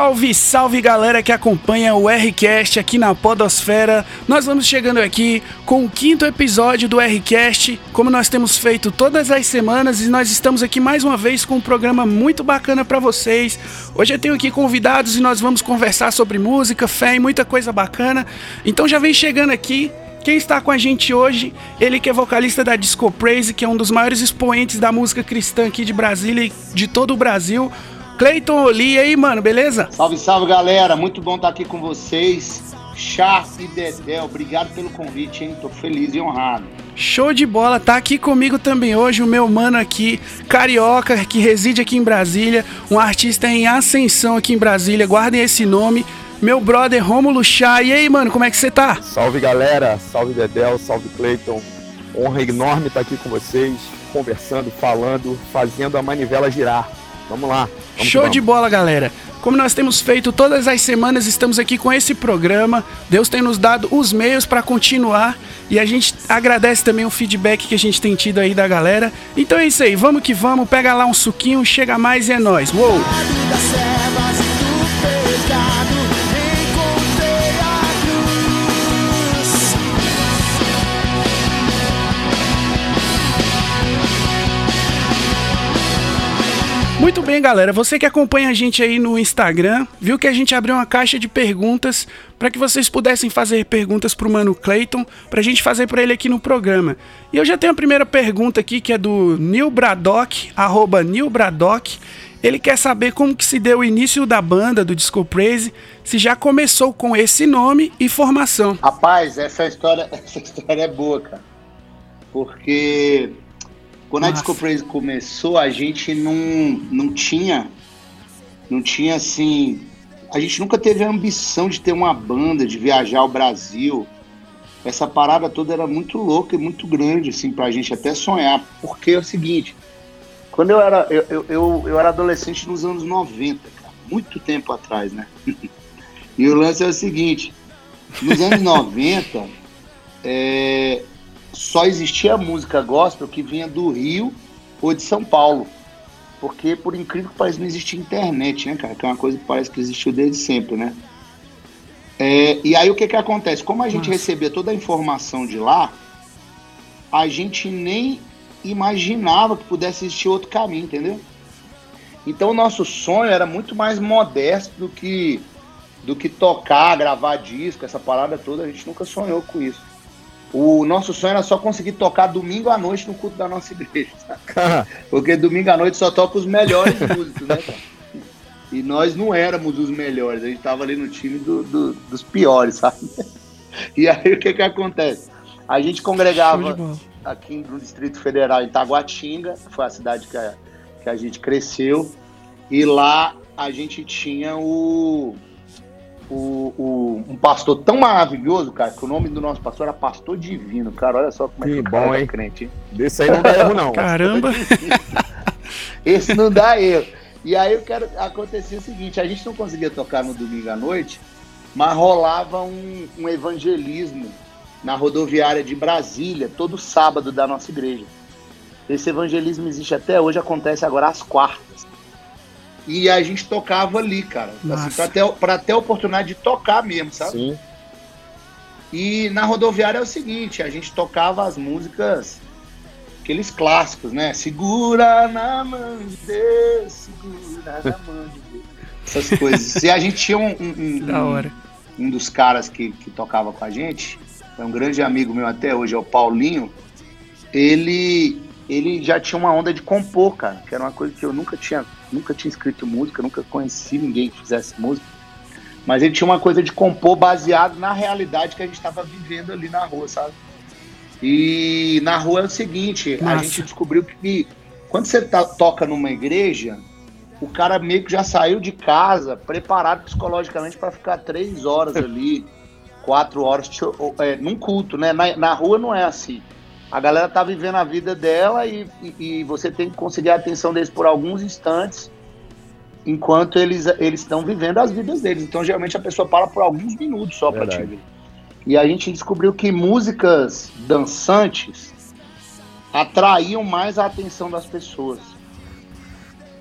Salve, salve galera que acompanha o Rcast aqui na Podosfera. Nós vamos chegando aqui com o 5º episódio do Rcast, como nós temos feito todas as semanas, e nós estamos aqui mais uma vez com um programa muito bacana para vocês. Hoje eu tenho aqui convidados e nós vamos conversar sobre música, fé e muita coisa bacana. Então já vem chegando aqui. Quem está com a gente hoje, ele que é vocalista da Disco Praise, que é um dos maiores expoentes da música cristã aqui de Brasília e de todo o Brasil, Cleiton Oli. E aí, mano, beleza? Salve, salve, galera. Muito bom estar aqui com vocês. Chá e Dedé, obrigado pelo convite, hein? Tô feliz e honrado. Show de bola. Tá aqui comigo também hoje o meu mano aqui, carioca, que reside aqui em Brasília, um artista em ascensão aqui em Brasília. Guardem esse nome. Meu brother Rômulo Chá. E aí, mano, como é que você tá? Salve, galera. Salve, Dedel. Salve, Cleiton. Honra enorme estar aqui com vocês, conversando, falando, fazendo a manivela girar. Vamos lá. Show de bola, galera. Como nós temos feito todas as semanas, estamos aqui com esse programa. Deus tem nos dado os meios para continuar e a gente agradece também o feedback que a gente tem tido aí da galera. Então é isso aí, vamos que vamos. Pega lá um suquinho, chega mais e é nóis. Uou! Muito bem, galera, você que acompanha a gente aí no Instagram, viu que a gente abriu uma caixa de perguntas para que vocês pudessem fazer perguntas pro mano Cleiton, pra gente fazer para ele aqui no programa. E eu já tenho a primeira pergunta aqui, que é do Nil Bradock, @NilBradock. Ele quer saber como que se deu o início da banda do Disco Praise, se já começou com esse nome e formação. Rapaz, essa história é boa, cara. Porque quando a Disco Praise começou, a gente não tinha assim, a gente nunca teve a ambição de ter uma banda, de viajar ao Brasil. Essa parada toda era muito louca e muito grande, assim, pra gente até sonhar. Porque é o seguinte, quando eu era adolescente nos anos 90, cara, muito tempo atrás, né? E o lance é o seguinte, nos anos 90, só existia a música gospel que vinha do Rio ou de São Paulo. Porque, por incrível que pareça, não existia internet, né, cara? Que é uma coisa que parece que existiu desde sempre, né? E aí o que acontece? Como a gente recebia toda a informação de lá, a gente nem imaginava que pudesse existir outro caminho, entendeu? Então o nosso sonho era muito mais modesto do que tocar, gravar disco, essa parada toda. A gente nunca sonhou com isso. O nosso sonho era só conseguir tocar domingo à noite no culto da nossa igreja, sabe? Porque domingo à noite só toca os melhores músicos, né, cara? E nós não éramos os melhores, a gente tava ali no time dos piores, sabe? E aí o que acontece? A gente congregava aqui no Distrito Federal, em Taguatinga, foi a cidade que a gente cresceu, e lá a gente tinha um pastor tão maravilhoso, cara, que o nome do nosso pastor era Pastor Divino, cara. Olha só como é que bom, o cara hein? Crente, hein? Desse aí não dá erro, não. Caramba! Esse não dá erro. E aí acontecia o seguinte, a gente não conseguia tocar no domingo à noite, mas rolava um evangelismo na rodoviária de Brasília, todo sábado da nossa igreja. Esse evangelismo existe até hoje, acontece agora às quartas. E a gente tocava ali, cara, assim, pra ter a oportunidade de tocar mesmo, sabe? Sim. E na rodoviária é o seguinte, a gente tocava as músicas, aqueles clássicos, né? Segura na mão de Deus, segura na mão de Deus. Essas coisas. E a gente tinha um dos caras que tocava com a gente, é um grande amigo meu até hoje, é o Paulinho. Ele já tinha uma onda de compor, cara, que era uma coisa que eu nunca tinha escrito música, nunca conheci ninguém que fizesse música, mas ele tinha uma coisa de compor baseado na realidade que a gente estava vivendo ali na rua, sabe? E na rua é o seguinte, a gente descobriu que quando você toca numa igreja, o cara meio que já saiu de casa preparado psicologicamente para ficar 3 horas ali, 4 horas num culto, né? Na rua não é assim. A galera tá vivendo a vida dela e você tem que conseguir a atenção deles por alguns instantes enquanto eles estão vivendo as vidas deles. Então, geralmente, a pessoa para por alguns minutos só para te ver. E a gente descobriu que músicas dançantes atraíam mais a atenção das pessoas.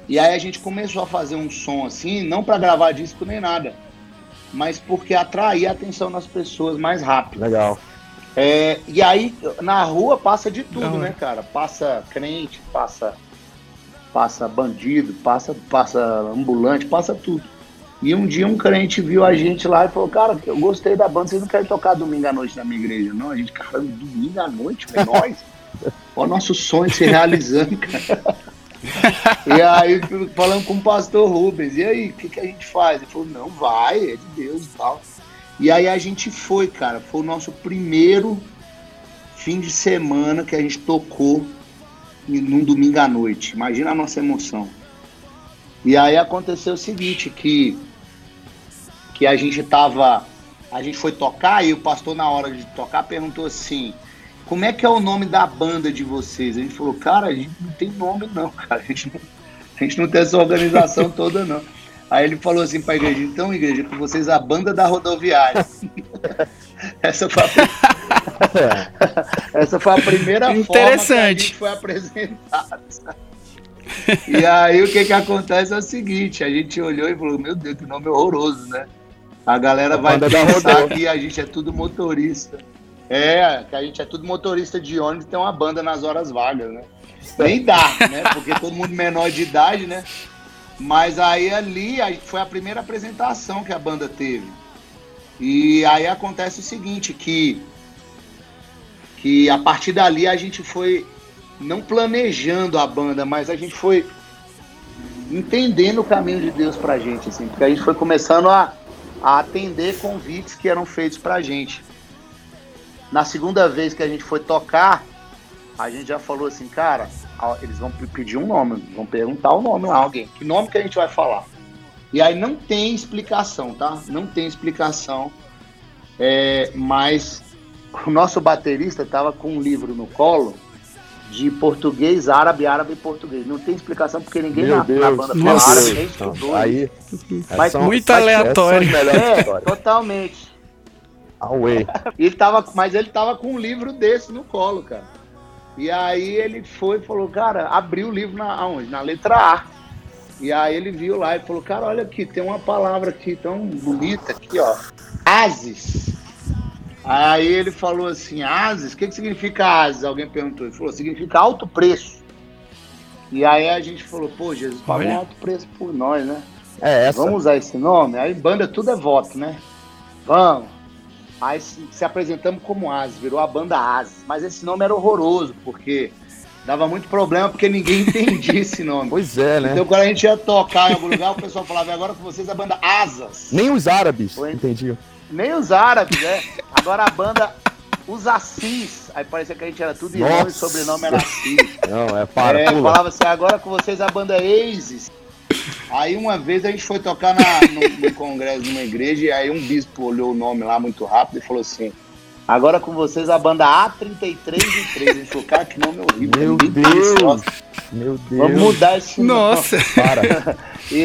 E aí a gente começou a fazer um som assim, não para gravar disco nem nada, mas porque atraía a atenção das pessoas mais rápido. Legal. E aí, na rua passa de tudo, né, cara? Passa crente, passa bandido, passa ambulante, passa tudo. E um dia um crente viu a gente lá e falou, cara, eu gostei da banda, vocês não querem tocar domingo à noite na minha igreja? Não, a gente, cara, domingo à noite, nós? Olha o nosso sonho se realizando, cara. E aí, falando com o pastor Rubens, e aí, o que a gente faz? Ele falou, não, vai, é de Deus e tal. E aí a gente foi, cara, foi o nosso primeiro fim de semana que a gente tocou num domingo à noite. Imagina a nossa emoção. E aí aconteceu o seguinte, que a gente foi tocar e o pastor na hora de tocar perguntou assim, como é que é o nome da banda de vocês? A gente falou, cara, a gente não tem nome não, cara, a gente não tem essa organização toda não. Aí ele falou assim pra igreja, então igreja, com vocês a banda da rodoviária. Essa foi a primeira forma que a gente foi apresentado. E aí o que acontece é o seguinte, a gente olhou e falou, meu Deus, que nome horroroso, né? A galera vai pensar que a gente é tudo motorista. Que a gente é tudo motorista de ônibus e tem uma banda nas horas vagas, né? Nem dá, né? Porque todo mundo menor de idade, né? Mas aí ali foi a primeira apresentação que a banda teve. E aí acontece o seguinte, que a partir dali a gente foi não planejando a banda, mas a gente foi entendendo o caminho de Deus pra gente, assim, porque a gente foi começando a atender convites que eram feitos pra gente. Na segunda vez que a gente foi tocar, a gente já falou assim, cara, eles vão pedir um nome, vão perguntar o nome a alguém. Que nome que a gente vai falar? E aí não tem explicação, tá? Não tem explicação. Mas o nosso baterista tava com um livro no colo de português, árabe e português. Não tem explicação porque ninguém na banda fala árabe, nem estudou. Aí, mas muito aleatório. Totalmente. Mas ele tava com um livro desse no colo, cara. E aí ele foi e falou, cara, abriu o livro aonde? Na letra A. E aí ele viu lá e falou, cara, olha aqui, tem uma palavra aqui tão bonita aqui, ó. Ases. Aí ele falou assim, Ases? O que significa Ases? Alguém perguntou. Ele falou, significa alto preço. E aí a gente falou, pô, Jesus pagou um alto preço por nós, né? Vamos usar esse nome? Aí banda tudo é voto, né? Vamos. Aí se apresentamos como Ases, virou a banda Ases. Mas esse nome era horroroso, porque dava muito problema, porque ninguém entendia esse nome. Pois é, né? Então quando a gente ia tocar em algum lugar, o pessoal falava, agora com vocês a banda Asas. Nem os árabes entendiam. Nem os árabes, né? Agora a banda Os Assis. Aí parecia que a gente era tudo irmão e sobrenome era Assis. Não, falava assim, agora com vocês a banda Aces. Aí uma vez a gente foi tocar no congresso de uma igreja e aí um bispo olhou o nome lá muito rápido e falou assim, agora com vocês a banda A33 e 3. A gente falou, cara, que nome horrível. Meu Deus. Vamos mudar esse nome. Nossa. Para.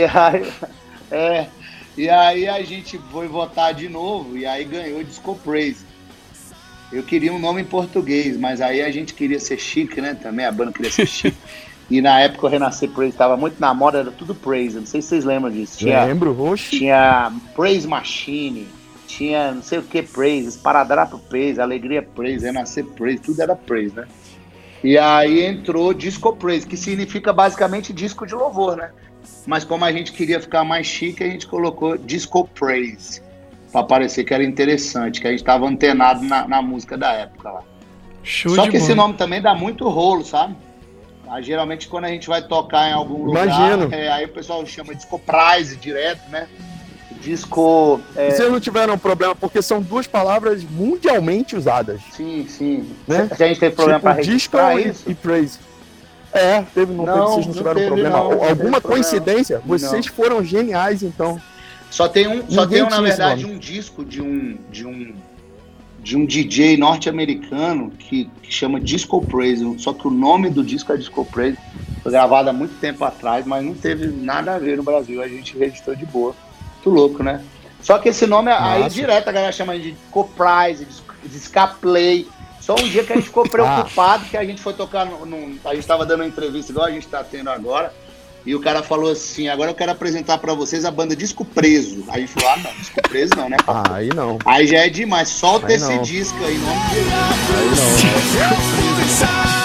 E aí a gente foi votar de novo e aí ganhou Disco Praise. Eu queria um nome em português, mas aí a gente queria ser chique, né? Também a banda queria ser chique. E na época o Renascer Praise estava muito na moda, era tudo Praise. Não sei se vocês lembram disso. Lembro, roxo. Tinha Praise Machine, tinha não sei o que Praise, Esparadrapo Praise, Alegria Praise, Renascer Praise, tudo era Praise, né? E aí entrou Disco Praise, que significa basicamente disco de louvor, né? Mas como a gente queria ficar mais chique, a gente colocou Disco Praise, para parecer que era interessante, que a gente estava antenado na música da época lá. Só que esse nome também dá muito rolo, sabe? Geralmente quando a gente vai tocar em algum lugar, aí o pessoal chama Disco Praise direto, né? Disco... Vocês não tiveram problema, porque são duas palavras mundialmente usadas. Sim. Né? A gente teve problema para registrar isso? E praise. Vocês não tiveram problema. Alguma coincidência? Vocês foram geniais, então. Só tem na verdade, um disco de um DJ norte-americano que chama Disco Praise, só que o nome do disco é Disco Praise. Foi gravado há muito tempo atrás, mas não teve nada a ver no Brasil. A gente registrou de boa. Muito louco, né? Só que esse nome, aí direto a galera chama de Disco Praise, Disca Play. Só um dia que a gente ficou preocupado, que a gente foi tocar a gente estava dando uma entrevista igual a gente está tendo agora, E o cara falou assim, agora eu quero apresentar pra vocês a banda Disco Preso. Aí a gente falou, não, Disco Preso não, né? Aí não. Aí já é demais, solta Aí esse não. disco aí, não. Aí não.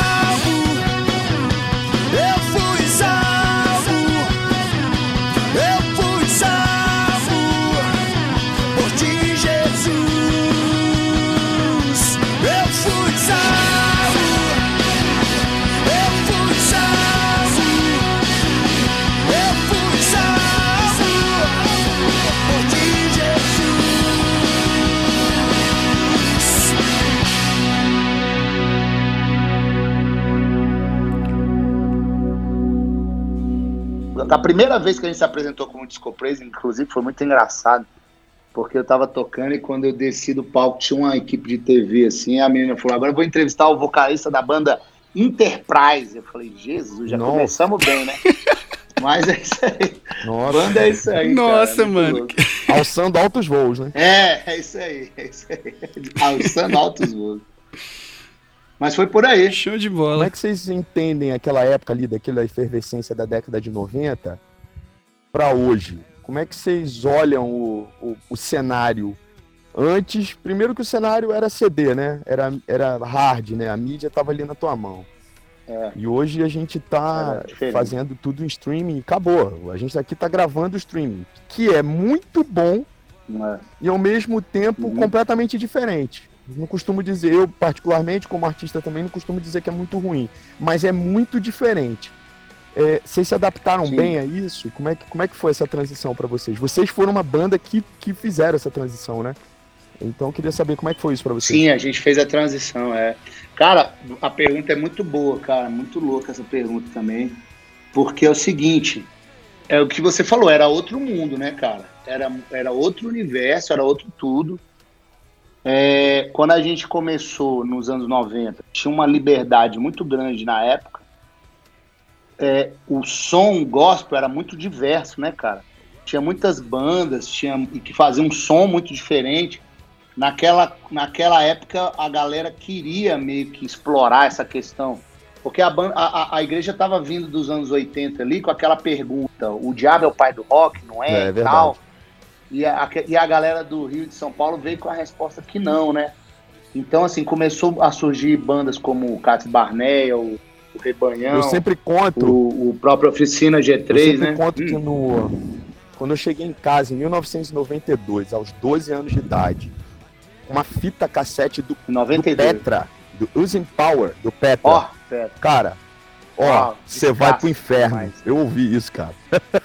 A primeira vez que a gente se apresentou como Disco Preso, inclusive, foi muito engraçado, porque eu tava tocando e quando eu desci do palco tinha uma equipe de TV, assim, e a menina falou, agora eu vou entrevistar o vocalista da banda Enterprise. Eu falei, Jesus, já começamos bem, né? Mas é isso aí. Nossa. Banda é isso aí, Nossa, cara, mano. Alçando altos voos, né? É isso aí. Alçando altos voos. Mas foi por aí. Show de Como bola. é que vocês entendem aquela época ali, daquela efervescência da década de 90 para hoje? Como é que vocês olham o cenário antes? Primeiro que o cenário era CD, né? Era hard, né? A mídia tava ali na tua mão. É. E hoje a gente tá Era diferente. fazendo tudo em streaming, acabou. A gente aqui tá gravando streaming, que é muito bom É. e ao mesmo tempo completamente diferente. Não costumo dizer, eu particularmente como artista também não costumo dizer que é muito ruim, mas é muito diferente. Vocês se adaptaram Sim. bem a isso? Como é que foi essa transição para vocês? Vocês foram uma banda que fizeram essa transição, né? Então eu queria saber como é que foi isso para vocês. Sim, a gente fez a transição, Cara, a pergunta é muito boa, cara, muito louca essa pergunta também, porque é o seguinte, é o que você falou, era outro mundo, né, cara? Era outro universo, era outro tudo. Quando a gente começou nos anos 90, tinha uma liberdade muito grande na época. O som gospel era muito diverso, né, cara? Tinha muitas bandas que faziam um som muito diferente. Naquela época, a galera queria meio que explorar essa questão. Porque a igreja estava vindo dos anos 80 ali com aquela pergunta, o diabo é o pai do rock, não é? É Tal. E a galera do Rio de São Paulo veio com a resposta que não, né? Então, assim, começou a surgir bandas como o Cássio Barneia, o Rebanhão, Eu sempre conto, o próprio Oficina eu G3, sempre né? conto que quando eu cheguei em casa em 1992, aos 12 anos de idade, uma fita cassete do 92. Petra, do Using Power, do Petra. Ó, Petra. Cara, você vai pro inferno. demais. Eu ouvi isso, cara.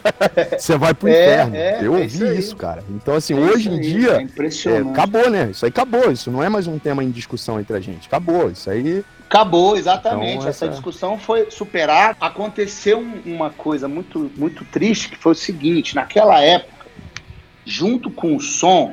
Você vai pro inferno. Eu ouvi isso aí. isso, cara. Então, assim, É hoje isso em aí, dia, é impressionante. acabou, né? Isso aí acabou. Isso não é mais um tema em discussão entre a gente. Acabou. Isso aí. Acabou, exatamente. Então, essa discussão foi superada. Aconteceu uma coisa muito, muito triste, que foi o seguinte, naquela época, junto com o som,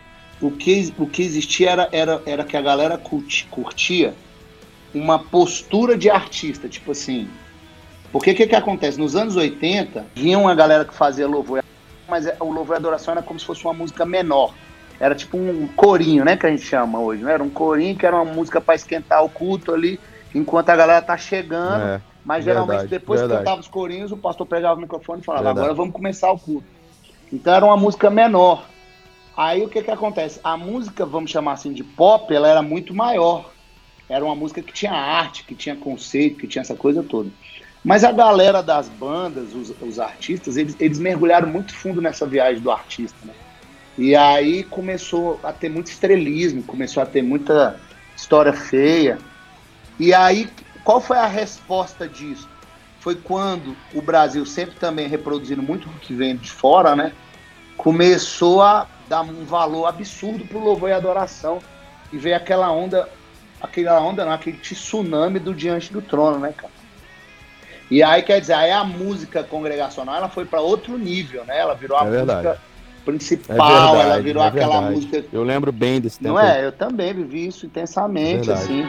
o que existia era que a galera curtia uma postura de artista, tipo assim. Porque o que acontece? Nos anos 80, vinha uma galera que fazia louvor, mas o louvor e adoração era como se fosse uma música menor. Era tipo um corinho, né, que a gente chama hoje, né? Era um corinho que era uma música para esquentar o culto ali, enquanto a galera tá chegando. Mas geralmente depois que cantava os corinhos, o pastor pegava o microfone e falava, agora vamos começar o culto. Então era uma música menor. Aí o que acontece? A música, vamos chamar assim, de pop, ela era muito maior. Era uma música que tinha arte, que tinha conceito, que tinha essa coisa toda. Mas a galera das bandas, os artistas, eles mergulharam muito fundo nessa viagem do artista, né? E aí começou a ter muito estrelismo, começou a ter muita história feia. E aí, qual foi a resposta disso? Foi quando o Brasil, sempre também reproduzindo muito o que vem de fora, né? Começou a dar um valor absurdo pro louvor e adoração. E veio aquele tsunami do Diante do Trono, né, cara? E aí, quer dizer, aí a música congregacional, ela foi para outro nível, né? Ela virou a música principal, ela virou aquela música... Eu lembro bem desse tempo. Não é? Eu também vivi isso intensamente, assim.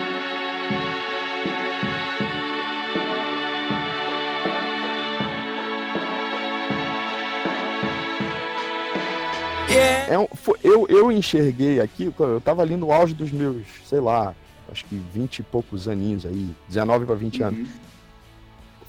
Eu enxerguei aqui, eu tava ali no auge dos meus, sei lá, acho que 20 e poucos aninhos aí, 19 para 20 anos.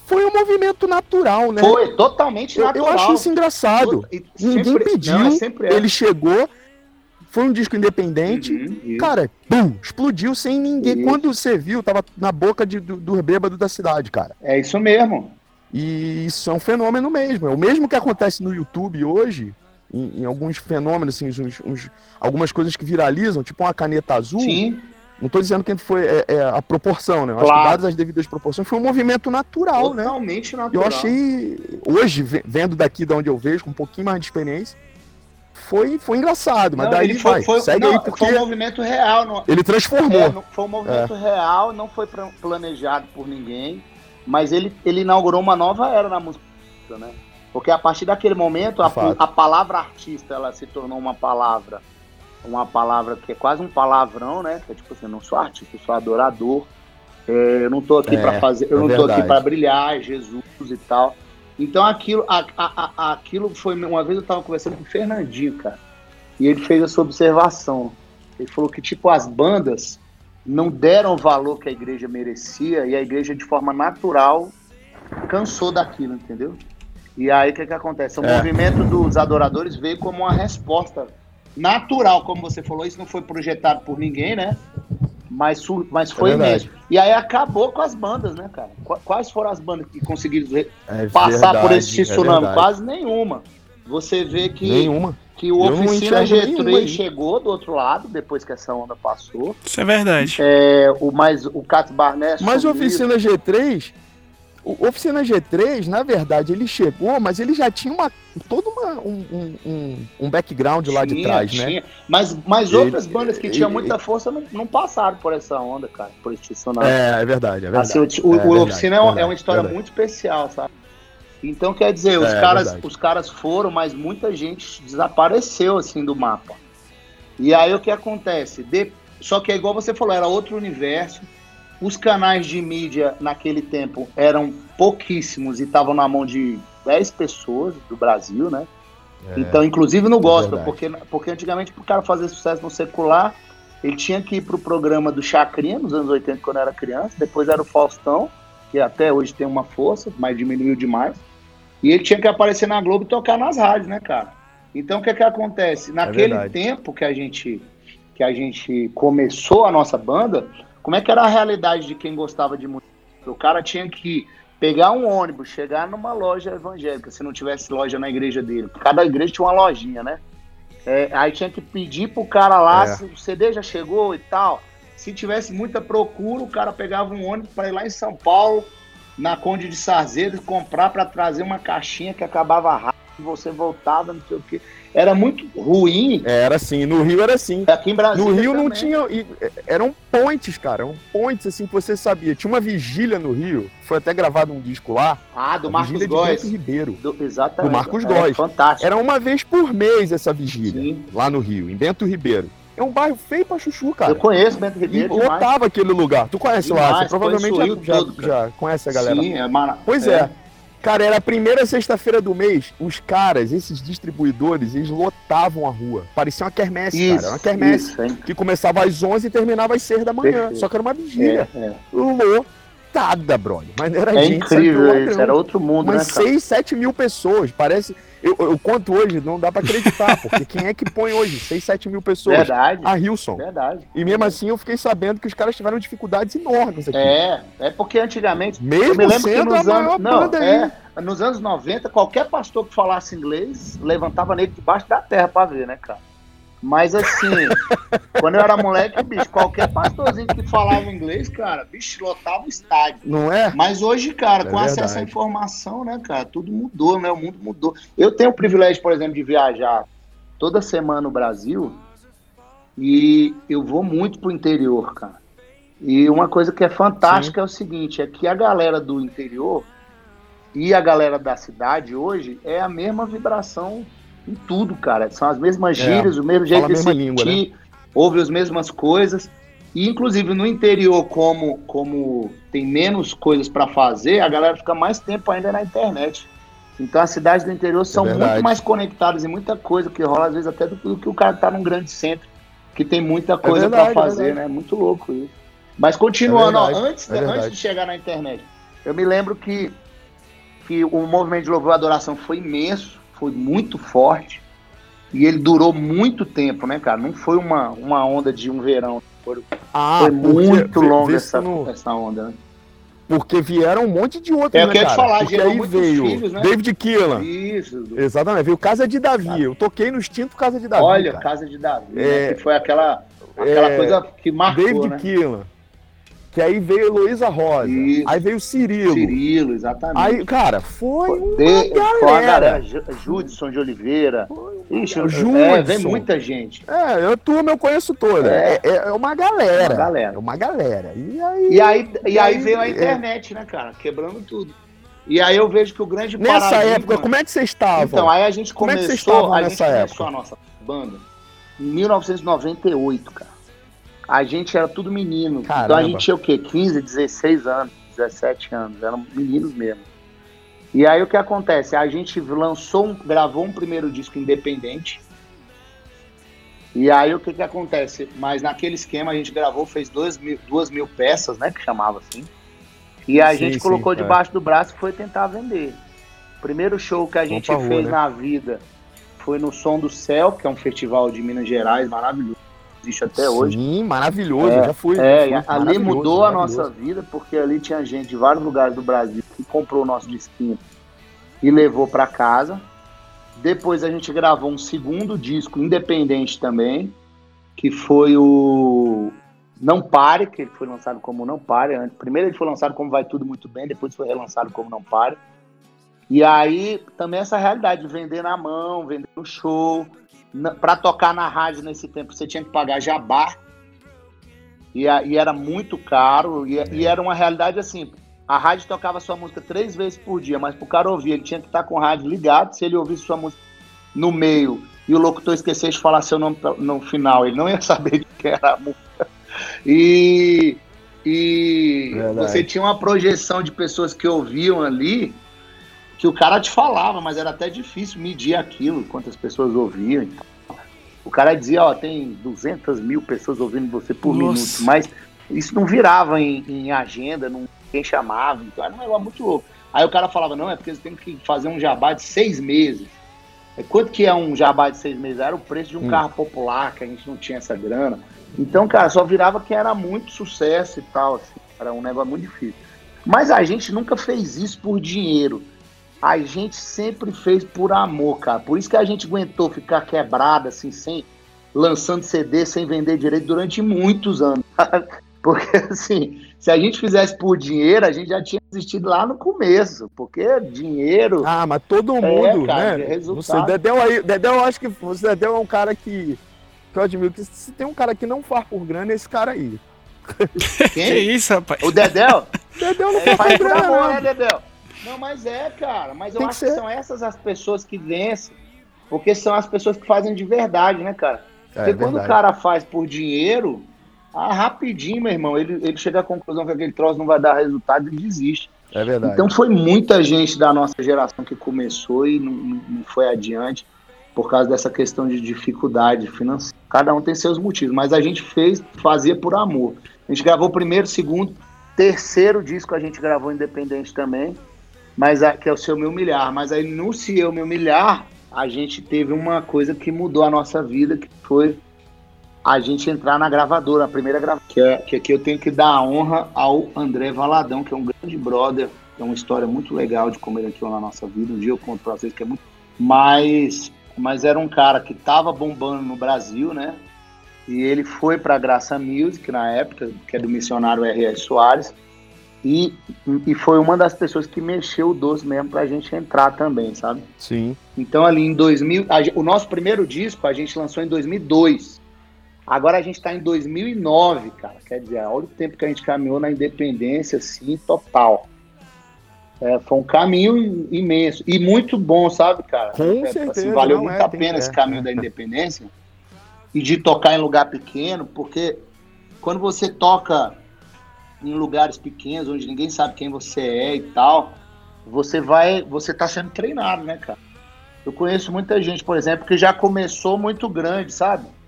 foi um movimento natural, né? Foi totalmente natural. Eu acho isso engraçado. Ninguém pediu, ele chegou, foi um disco independente, cara, pum, explodiu sem ninguém. Isso. Quando você viu, tava na boca do bêbado da cidade, cara. É isso mesmo. E isso é um fenômeno mesmo. É o mesmo que acontece no YouTube hoje, em alguns fenômenos, assim, algumas coisas que viralizam, tipo uma caneta azul. Sim. Não estou dizendo que foi a proporção, né? Eu claro. Acho que dadas as devidas proporções, foi um movimento natural, totalmente né? natural. Eu achei, hoje, vendo daqui de onde eu vejo, com um pouquinho mais de experiência, foi engraçado, mas daí segue aí porque... Foi um movimento real. Não, ele transformou. Foi um movimento real, não foi planejado por ninguém, mas ele inaugurou uma nova era na música, né? Porque a partir daquele momento, a palavra artista, ela se tornou uma palavra que é quase um palavrão, né? Que é tipo assim, eu não sou artista, eu sou adorador. Eu não tô aqui para fazer, eu não tô aqui para brilhar, Jesus e tal. Então aquilo foi, uma vez eu tava conversando com o Fernandinho, cara, e ele fez essa observação. Ele falou que tipo as bandas não deram o valor que a igreja merecia e a igreja de forma natural cansou daquilo, entendeu? E aí o que acontece? O movimento dos adoradores veio como uma resposta natural, como você falou, isso não foi projetado por ninguém, né? Mas foi mesmo. E aí acabou com as bandas, né, cara? Quais foram as bandas que conseguiram passar por esse tsunami? Quase nenhuma. Você vê que o Oficina G3 chegou do outro lado, depois que essa onda passou. Isso é verdade. O Cats Barnett. Mas o Oficina G3... O Oficina G3, na verdade, ele chegou, mas ele já tinha todo um background lá de trás, né? Mas outras bandas que tinham muita força não passaram por essa onda, cara, por esse tsunami. É verdade. Assim, o Oficina é uma história muito especial, sabe? Então, quer dizer, os caras foram, mas muita gente desapareceu, assim, do mapa. E aí, o que acontece? Só que é igual você falou, era outro universo. Os canais de mídia naquele tempo eram pouquíssimos e estavam na mão de 10 pessoas do Brasil, né? Então, inclusive no gospel, porque antigamente pro cara fazer sucesso no secular, ele tinha que ir pro programa do Chacrinha, nos anos 80, quando era criança, depois era o Faustão, que até hoje tem uma força, mas diminuiu demais, e ele tinha que aparecer na Globo e tocar nas rádios, né, cara? Então, o que acontece? Naquele tempo que a gente começou a nossa banda, como é que era a realidade de quem gostava de música? O cara tinha que pegar um ônibus, chegar numa loja evangélica, se não tivesse loja na igreja dele. Cada igreja tinha uma lojinha, né? Aí tinha que pedir pro cara lá se o CD já chegou e tal. Se tivesse muita procura, o cara pegava um ônibus para ir lá em São Paulo, na Conde de Sarzedo, comprar para trazer uma caixinha que acabava rápido, você voltava, não sei o quê. Era muito ruim. Era assim, no Rio era assim. Aqui em Brasília no Rio também. Não tinha... Eram pontes, cara. Eram pontes, assim, que você sabia. Tinha uma vigília no Rio. Foi até gravado um disco lá. Do Marcos Góes. Ribeiro. Exatamente. Do Marcos Góes. Fantástico. Era uma vez por mês essa vigília. Sim. Lá no Rio, em Bento Ribeiro. É um bairro feio pra chuchu, cara. Eu conheço Bento Ribeiro. E lotava aquele lugar. Tu conhece lá? Você provavelmente já conhece a galera. Sim, Pois é. Cara, era a primeira sexta-feira do mês, os caras, esses distribuidores, eles lotavam a rua. Parecia uma quermesse, cara. Era uma quermesse que começava às 11 e terminava às 6 da manhã. Perfeito. Só que era uma vigília. Lotada, brother. Mas era gente... incrível isso, era outro mundo, mas né, cara? 6, 7 mil pessoas, parece... Eu conto hoje, não dá pra acreditar, porque quem é que põe hoje 6, 7 mil pessoas? Verdade. A Hilson. Verdade. E mesmo assim eu fiquei sabendo que os caras tiveram dificuldades enormes aqui. É porque antigamente... Mesmo eu me lembro sendo que nos a maior banda aí. Nos anos 90, qualquer pastor que falasse inglês levantava nele debaixo da terra pra ver, né, cara? Mas assim, quando eu era moleque, bicho, qualquer pastorzinho que falava inglês, cara, bicho, lotava o estádio. Não é? Mas hoje, cara, com acesso à informação, né, cara, tudo mudou, né? O mundo mudou. Eu tenho o privilégio, por exemplo, de viajar toda semana no Brasil e eu vou muito pro interior, cara. E uma coisa que é fantástica é o seguinte, é que a galera do interior e a galera da cidade hoje é a mesma vibração em tudo, cara. São as mesmas gírias, o mesmo jeito de se sentir, ouve as mesmas coisas. E, inclusive, no interior, como tem menos coisas para fazer, a galera fica mais tempo ainda na internet. Então, as cidades do interior são muito mais conectadas em muita coisa que rola, às vezes, até do que o cara tá num grande centro, que tem muita coisa para fazer, né? Muito louco isso. Mas, continuando, antes de chegar na internet, eu me lembro que que o movimento de louvor e adoração foi imenso, foi muito forte, e ele durou muito tempo, né, cara? Não foi uma onda de um verão, foi muito longa essa onda, né? Porque vieram um monte de outros, né, cara? Eu quero te falar, porque gerou aí muitos veio filhos, né? David Keelan. Isso. Exatamente, veio Casa de Davi. Eu toquei no extinto Casa de Davi, Olha, cara. Casa de Davi, né? Que foi aquela coisa que marcou, David né? Keelan. Que aí veio Heloísa Rosa. Isso. Aí veio Cirilo. Cirilo, exatamente. Aí, cara, foi uma galera. Judson de Oliveira. Ixi, vem muita gente. A turma eu conheço toda. É uma galera. É uma galera. E aí veio a internet, né, cara? Quebrando tudo. E aí eu vejo que o grande Nessa época, como é que vocês estavam? Então, aí a gente como começou, é que vocês estavam nessa época? A nossa banda em 1998, cara. A gente era tudo menino. Caramba. Então a gente tinha o quê? 15, 16 anos, 17 anos. Eram meninos mesmo. E aí o que acontece? A gente gravou um primeiro disco independente. E aí o que acontece? Mas naquele esquema a gente gravou, fez 2.000 peças, né? Que chamava assim. E a gente colocou debaixo do braço e foi tentar vender. O primeiro show que a gente fez na vida foi no Som do Céu, que é um festival de Minas Gerais maravilhoso. Existe até hoje. Sim, maravilhoso, já fui. Ali mudou a nossa vida, porque ali tinha gente de vários lugares do Brasil que comprou o nosso disquinho e levou para casa. Depois a gente gravou um segundo disco independente também, que foi o Não Pare, que ele foi lançado como Não Pare. Primeiro ele foi lançado como Vai Tudo Muito Bem, depois foi relançado como Não Pare. E aí também essa realidade de vender na mão, vender no show. Para tocar na rádio nesse tempo você tinha que pagar jabá e era muito caro e era uma realidade assim, a rádio tocava sua música 3 vezes por dia, mas pro cara ouvir ele tinha que estar com o rádio ligado. Se ele ouvisse sua música no meio e o locutor esquecesse de falar seu nome no final, ele não ia saber de que era a música. E você tinha uma projeção de pessoas que ouviam ali, que o cara te falava, mas era até difícil medir aquilo, quantas pessoas ouviam. Então, o cara dizia, tem 200.000 pessoas ouvindo você por minuto, mas isso não virava em agenda, ninguém chamava, então era um negócio muito louco. Aí o cara falava, não, é porque você tem que fazer um jabá de 6 meses. Quanto que é um jabá de 6 meses? Era o preço de um carro popular, que a gente não tinha essa grana. Então, cara, só virava que era muito sucesso e tal, assim, era um negócio muito difícil. Mas a gente nunca fez isso por dinheiro. A gente sempre fez por amor, cara. Por isso que a gente aguentou ficar quebrado, assim, lançando CD, sem vender direito durante muitos anos. Porque, assim, se a gente fizesse por dinheiro, a gente já tinha desistido lá no começo. Porque dinheiro... mas todo mundo, cara, né? Resultado. Dedéu, eu acho que você Dedéu é um cara que eu admiro. Que se tem um cara que não faz por grana, é esse cara aí. Quem? Que isso, rapaz? O Dedéu? Dedéu não faz por grana, amor, né, Dedéu? Não, mas cara. Mas eu acho que são essas as pessoas que vencem. Porque são as pessoas que fazem de verdade, né, cara? Porque quando o cara faz por dinheiro, rapidinho, meu irmão, ele chega à conclusão que aquele troço não vai dar resultado e desiste. É verdade. Então foi muita gente da nossa geração que começou e não foi adiante por causa dessa questão de dificuldade financeira. Cada um tem seus motivos, mas a gente fazia por amor. A gente gravou o primeiro, segundo, terceiro disco a gente gravou independente também, mas que é o Se Eu Me Humilhar. Mas aí no Se Eu Me Humilhar, a gente teve uma coisa que mudou a nossa vida, que foi a gente entrar na gravadora, a primeira gravadora. Que aqui eu tenho que dar a honra ao André Valadão, que é um grande brother, é uma história muito legal de como ele entrou na nossa vida. Um dia eu conto pra vocês que é muito... Mas era um cara que tava bombando no Brasil, né? E ele foi pra Graça Music na época, que é do missionário R.S. Soares. E foi uma das pessoas que mexeu o doce mesmo pra gente entrar também, sabe? Sim. Então ali em 2000... O nosso primeiro disco a gente lançou em 2002. Agora a gente tá em 2009, cara. Quer dizer, olha o tempo que a gente caminhou na independência, assim, total. Foi um caminho imenso. E muito bom, sabe, cara? Com certeza. Assim, valeu muito a pena esse caminho da independência. E de tocar em lugar pequeno, porque quando você toca em lugares pequenos, onde ninguém sabe quem você é e tal, você tá sendo treinado, né, cara? Eu conheço muita gente, por exemplo, que já começou muito grande, sabe?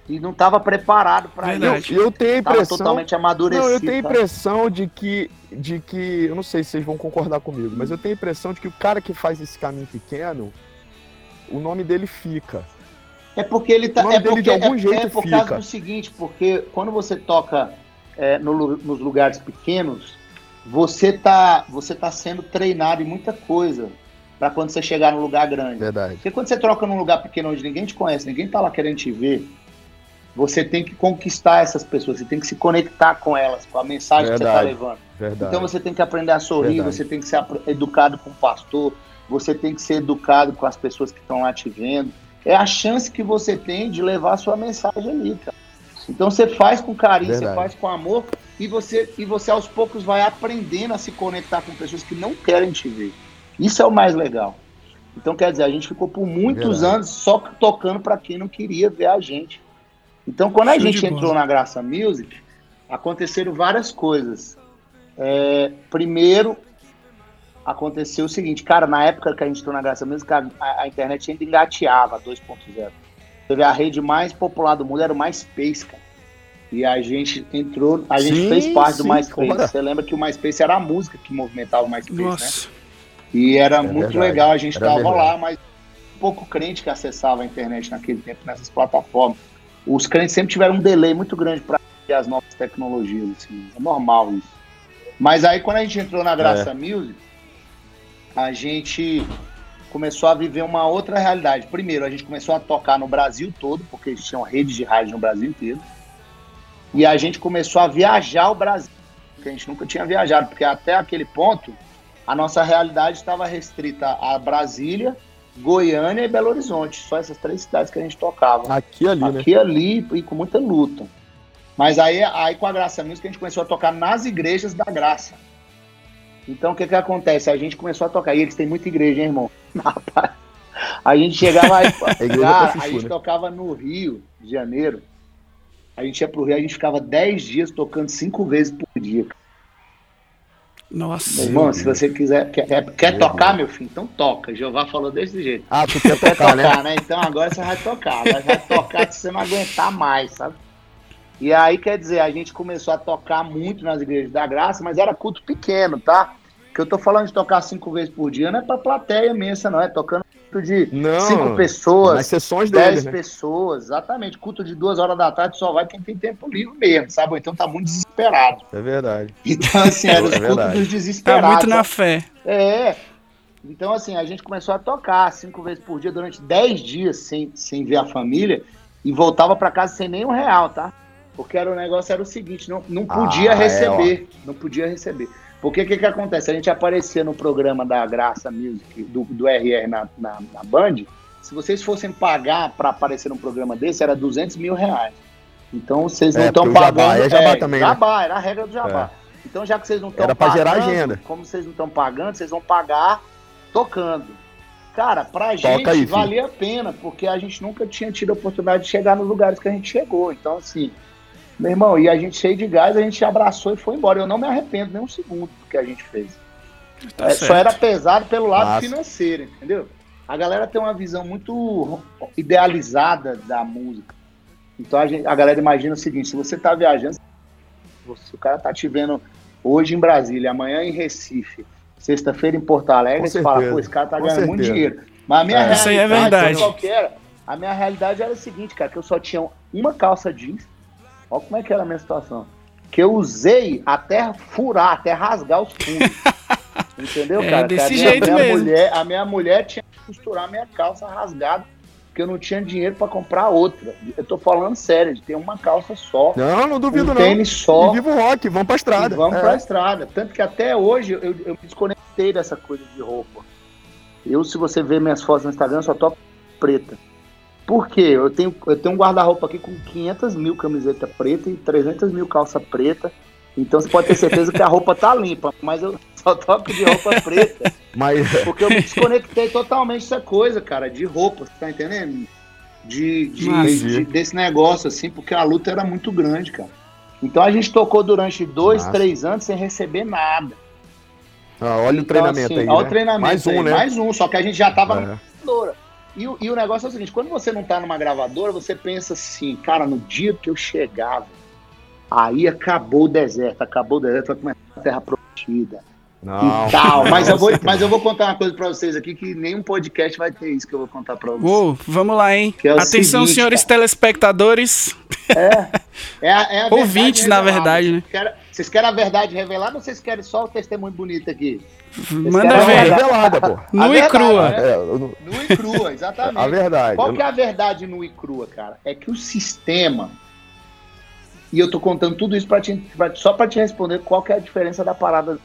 E não estava preparado para isso. Eu tenho a impressão... totalmente amadurecido. Não, eu tenho a impressão de que... Eu não sei se vocês vão concordar comigo, mas eu tenho a impressão de que o cara que faz esse caminho pequeno, o nome dele fica. É porque ele tá... O nome dele de algum jeito por fica. causa do seguinte, porque quando você toca nos lugares pequenos, você tá sendo treinado em muita coisa para quando você chegar num lugar grande. Verdade. Porque quando você troca num lugar pequeno onde ninguém te conhece, ninguém tá lá querendo te ver, você tem que conquistar essas pessoas, você tem que se conectar com elas, com a mensagem que você está levando. Verdade. Então você tem que aprender a sorrir, você tem que ser educado com o pastor, você tem que ser educado com as pessoas que estão lá te vendo. É a chance que você tem de levar a sua mensagem ali, cara. Então você faz com carinho, você faz com amor e você aos poucos vai aprendendo a se conectar com pessoas que não querem te ver. Isso é o mais legal. Então quer dizer, a gente ficou por muitos anos só tocando para quem não queria ver a gente. Então, quando a gente entrou na Graça Music, aconteceram várias coisas. Primeiro, aconteceu o seguinte, cara, na época que a gente entrou na Graça Music, a internet ainda engateava, 2.0. A rede mais popular do mundo era o MySpace, cara. E a gente entrou, fez parte do MySpace. Claro. Você lembra que o MySpace era a música que movimentava o MySpace, né? E era muito legal, a gente estava lá, mas pouco crente que acessava a internet naquele tempo, nessas plataformas. Os crentes sempre tiveram um delay muito grande para ver as novas tecnologias, assim, é normal isso. Mas aí quando a gente entrou na Graça Music, a gente começou a viver uma outra realidade. Primeiro, a gente começou a tocar no Brasil todo, porque eles tinham redes de rádio no Brasil inteiro. E a gente começou a viajar o Brasil, porque a gente nunca tinha viajado, porque até aquele ponto, a nossa realidade estava restrita a Brasília, Goiânia e Belo Horizonte, só essas 3 cidades que a gente tocava. Aqui e ali, e com muita luta. Mas aí com a Graça Music a gente começou a tocar nas igrejas da Graça. Então o que acontece? A gente começou a tocar, e eles têm muita igreja, hein, irmão? Rapaz, a gente chegava aí, a gente tocava no Rio de Janeiro, a gente ia pro Rio, a gente ficava 10 dias tocando 5 vezes por dia. Nossa. Meu irmão, se você quer tocar, meu filho, então toca. Jeová falou desse jeito. Tu quer tocar, né? Então agora você vai tocar. Vai tocar se você não aguentar mais, sabe? E aí, quer dizer, a gente começou a tocar muito nas igrejas da Graça, mas era culto pequeno, tá? Que eu tô falando de tocar 5 vezes por dia, não é pra plateia imensa, não. É tocando culto de 5 pessoas, nas sessões 10 pessoas, exatamente. Culto de 2 horas da tarde só vai quem tem tempo livre mesmo, sabe? Ou então tá muito desesperado. É verdade. Então, assim, era os cultos dos desesperados. Tá muito na fé. Então, assim, a gente começou a tocar 5 vezes por dia durante 10 dias sem ver a família e voltava pra casa sem nem R$1, tá? Porque o negócio era o seguinte, não podia receber. Não podia receber. Porque o que acontece? A gente aparecia no programa da Graça Music, do RR na Band, se vocês fossem pagar para aparecer num programa desse, era R$200 mil. Então vocês não estão pagando. Jabá também, Jabá, era a regra do Jabá. Então já que vocês não estão pagando, para gerar agenda. Como vocês não estão pagando, vocês vão pagar tocando. Cara, pra gente valia a pena, porque a gente nunca tinha tido a oportunidade de chegar nos lugares que a gente chegou. Então, assim, meu irmão, e a gente cheio de gás, a gente abraçou e foi embora. Eu não me arrependo nem um segundo do que a gente fez. Só era pesado pelo lado financeiro, entendeu? A galera tem uma visão muito idealizada da música. Então a galera imagina o seguinte, se você tá viajando, se o cara tá te vendo hoje em Brasília, amanhã em Recife, sexta-feira em Porto Alegre, você fala, pô, esse cara tá ganhando muito dinheiro. Mas a minha realidade, isso aí é verdade. Qual que era? A minha realidade era o seguinte, cara, que eu só tinha uma calça jeans. Olha como é que era a minha situação. Que eu usei até furar, até rasgar os fundos. Entendeu, cara? Desse jeito mesmo. A minha mulher tinha que costurar a minha calça rasgada, porque eu não tinha dinheiro pra comprar outra. Eu tô falando sério, de ter uma calça só. Não duvido, tênis só. E viva o rock, vamos pra estrada. Vamos pra estrada. Tanto que até hoje eu me desconectei dessa coisa de roupa. Se você ver minhas fotos no Instagram, eu só toco preta. Por quê? Eu tenho um guarda-roupa aqui com 500 mil camiseta preta e 300 mil calça preta. Então você pode ter certeza que a roupa tá limpa, mas eu só toco de roupa preta. Porque eu me desconectei totalmente dessa coisa, cara, de roupa, você tá entendendo? Desse negócio, assim, porque a luta era muito grande, cara. Então a gente tocou durante 2, 3 anos sem receber nada. Olha o treinamento aí, olha o treinamento mais um, aí, né? Mais um, só que a gente já tava na computadora. E o negócio é o seguinte, quando você não tá numa gravadora, você pensa assim, cara, no dia que eu chegava, aí acabou o deserto, vai começar a terra prometida. Não. E tal. Mas eu vou contar uma coisa pra vocês aqui, que nenhum podcast vai ter isso que eu vou contar pra vocês. Uou, vamos lá, hein? Que é o Atenção, seguinte, senhores telespectadores. É a Ouvintes, na verdade, né? Vocês querem a verdade revelada ou vocês querem só o testemunho bonito aqui? Manda Não, ver. revelada, pô. Nu e crua. Né? É, Nu e crua, exatamente. A verdade. Qual que é a verdade nu e crua, cara? É que o sistema... E eu tô contando tudo isso só pra te responder qual que é a diferença da parada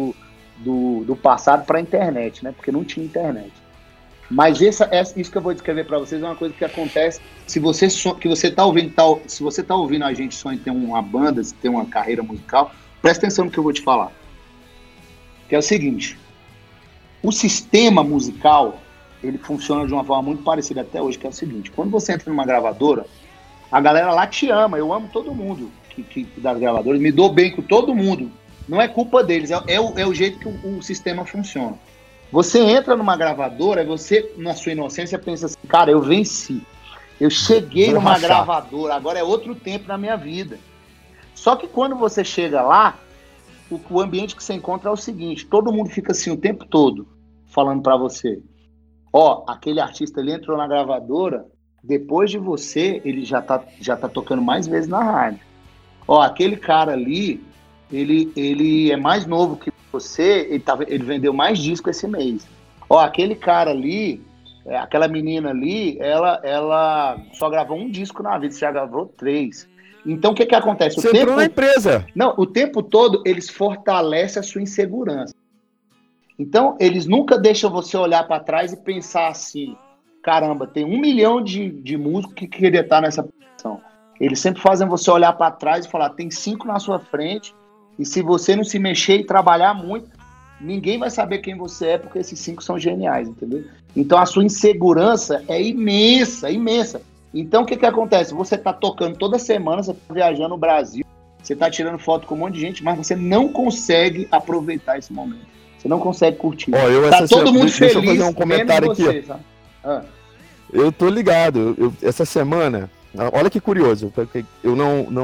do passado pra internet, né? Porque não tinha internet. Mas isso que eu vou descrever pra vocês é uma coisa que acontece se você tá ouvindo a gente sonha em ter uma banda, se ter uma carreira musical, presta atenção no que eu vou te falar. Que é o seguinte, o sistema musical, ele funciona de uma forma muito parecida até hoje, que é o seguinte, quando você entra numa gravadora, a galera lá te ama, eu amo todo mundo das gravadoras, me dou bem com todo mundo, não é culpa deles, é o jeito que o sistema funciona. Você entra numa gravadora e você, na sua inocência, pensa assim, cara, eu venci, eu cheguei numa gravadora, agora é outro tempo na minha vida. Só que quando você chega lá, o ambiente que você encontra é o seguinte, todo mundo fica assim o tempo todo, falando pra você, aquele artista ali entrou na gravadora, depois de você, ele já tá tocando mais vezes na rádio. Aquele cara ali, ele é mais novo que você, ele vendeu mais disco esse mês. Aquele cara ali, aquela menina ali, ela só gravou um disco na vida, você já gravou 3. Então, o que acontece? Você entrou na empresa. Não, o tempo todo, eles fortalecem a sua insegurança. Então, eles nunca deixam você olhar para trás e pensar assim, caramba, tem 1 milhão de músicos que queria estar nessa posição. Eles sempre fazem você olhar para trás e falar, tem 5 na sua frente, e se você não se mexer e trabalhar muito, ninguém vai saber quem você é, porque esses 5 são geniais, entendeu? Então, a sua insegurança é imensa, imensa. Então, o que acontece? Você tá tocando toda semana, você tá viajando no Brasil, você tá tirando foto com um monte de gente, mas você não consegue aproveitar esse momento. Você não consegue curtir. Tá todo mundo feliz. Deixa eu fazer um comentário aqui. Você, sabe? Eu tô ligado. Essa semana, olha que curioso, porque eu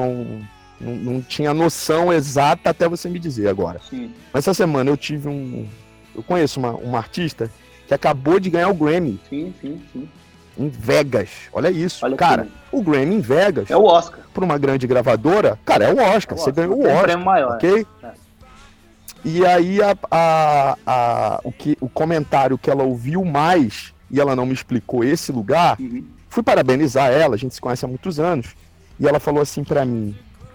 não tinha noção exata até você me dizer agora. Sim. Mas essa semana eu conheço uma artista que acabou de ganhar o Grammy. Sim. Em Vegas. Olha isso. Olha cara, aqui. O Grammy em Vegas. É o Oscar. Para uma grande gravadora, cara, é o Oscar. Você ganhou o Oscar. Prêmio maior. Ok? E aí o comentário que ela ouviu mais, e ela não me explicou esse lugar, fui parabenizar ela, a gente se conhece há muitos anos, e ela falou assim pra mim,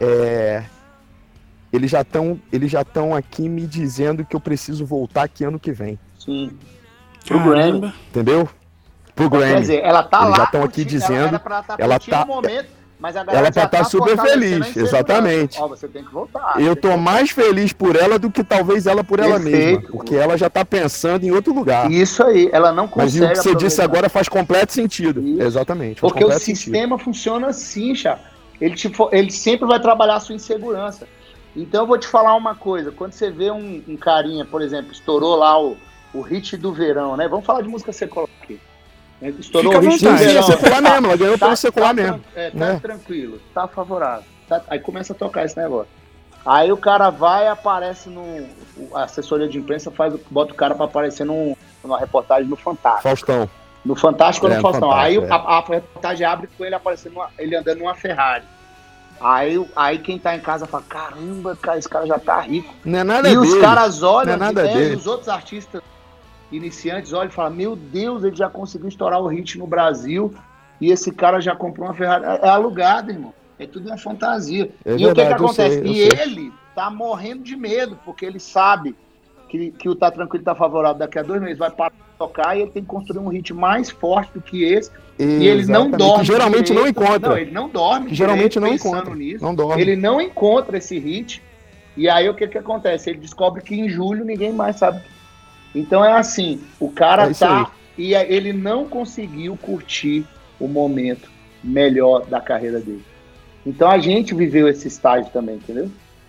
eles já estão aqui me dizendo que eu preciso voltar aqui ano que vem. Sim. Pro Grammy. Entendeu? Pro Grammy. Quer dizer, ela tá eles lá. Já estão aqui dizendo. Ela tá momento, mas a galera ela já tá super feliz, exatamente. Você tem que voltar. Eu tô mais feliz por ela do que talvez ela por ela mesma, porque ela já tá pensando em outro lugar. Isso aí, ela não consegue. Mas o que você disse agora faz completo sentido. Isso. Exatamente. Porque o sistema funciona assim, Chá. Ele sempre vai trabalhar a sua insegurança. Então eu vou te falar uma coisa, quando você vê um carinha, por exemplo, estourou lá o hit do verão, né? Vamos falar de música secular aqui. Estourou Fica o hit do verão. Secular mesmo, ela ganhou pelo secular mesmo. Tá tranquilo, tá favorável. Aí começa a tocar esse negócio. Aí o cara vai e aparece a assessoria de imprensa bota o cara pra aparecer numa reportagem no Fantástico. Faustão. No Fantástico ou no Faustão. Aí a reportagem abre com ele aparecendo, ele andando numa Ferrari. Aí quem tá em casa fala, caramba, cara, esse cara já tá rico. Não é nada e dele. Os caras olham, e os outros artistas iniciantes olham e falam, meu Deus, ele já conseguiu estourar o hit no Brasil e esse cara já comprou uma Ferrari. É alugado, irmão. É tudo uma fantasia. E o que acontece? Ele tá morrendo de medo, porque ele sabe que o Tá Tranquilo, Tá Favorável daqui a 2 meses vai parar de tocar e ele tem que construir um hit mais forte do que esse. E ele não dorme. Que geralmente não encontra. Não, ele não dorme. Que geralmente não encontra. Nisso. Não dorme. Ele não encontra esse hit. E aí o que acontece? Ele descobre que em julho ninguém mais sabe. Então é assim, o cara e ele não conseguiu curtir o momento melhor da carreira dele. Então a gente viveu esse estágio também, entendeu?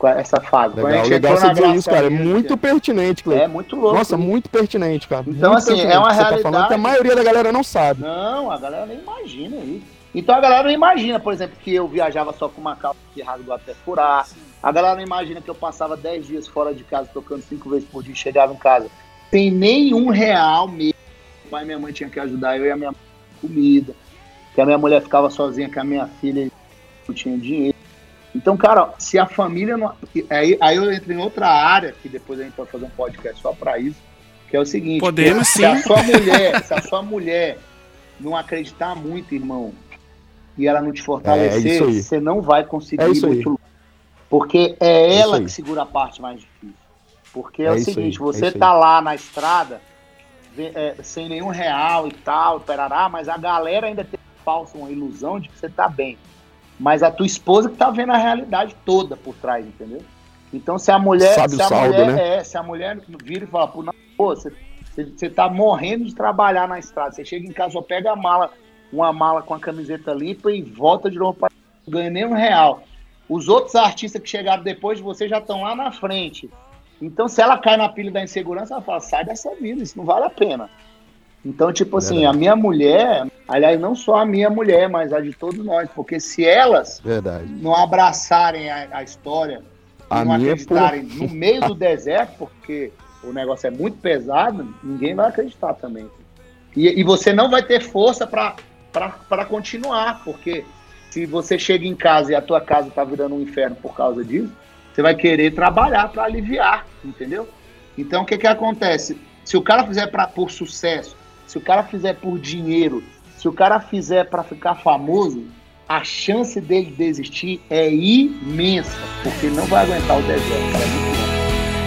essa fase. Legal você dizer isso, cara. É muito pertinente, Cleiton. É muito louco. Nossa, muito pertinente, cara. Então, muito assim, pertinente. é uma Você realidade. tá falando que a maioria da galera não sabe. Não, a galera nem imagina isso. Então a galera não imagina, por exemplo, que eu viajava só com uma calça que rasgou até furar. A galera não imagina que eu passava 10 dias fora de casa, tocando 5 vezes por dia e chegava em casa sem nenhum real mesmo. O pai e minha mãe tinham que ajudar eu e a minha mãe com comida. Que a minha mulher ficava sozinha com a minha filha e não tinha dinheiro. Então, cara, se a família não... Aí eu entro em outra área, que depois a gente pode fazer um podcast só pra isso, que é o seguinte... Podemos, sim. Se a sua mulher não acreditar muito, irmão, e ela não te fortalecer, você não vai conseguir ir muito longe. Porque é ela que segura a parte mais difícil. Porque é o seguinte, você tá lá na estrada, sem nenhum real e tal, perará, mas a galera ainda tem uma ilusão de que você tá bem. Mas a tua esposa que tá vendo a realidade toda por trás, entendeu? Então se a mulher, se a mulher vira e fala, pô, você tá morrendo de trabalhar na estrada, você chega em casa, só pega uma mala com a camiseta limpa e volta de novo para ganhar nem R$1. Os outros artistas que chegaram depois de você já estão lá na frente. Então, se ela cai na pilha da insegurança, ela fala, sai dessa vida, isso não vale a pena. Então, tipo assim, a minha mulher, aliás, não só a minha mulher, mas a de todos nós, porque se elas não abraçarem a história, não acreditarem no meio do deserto, porque o negócio é muito pesado, ninguém vai acreditar também. E você não vai ter força para continuar, porque se você chega em casa e a tua casa tá virando um inferno por causa disso, você vai querer trabalhar para aliviar, entendeu? Então, o que acontece? Se o cara fizer por sucesso, se o cara fizer por dinheiro, se o cara fizer para ficar famoso, a chance dele desistir é imensa, porque ele não vai aguentar o deserto, cara, é muito grande.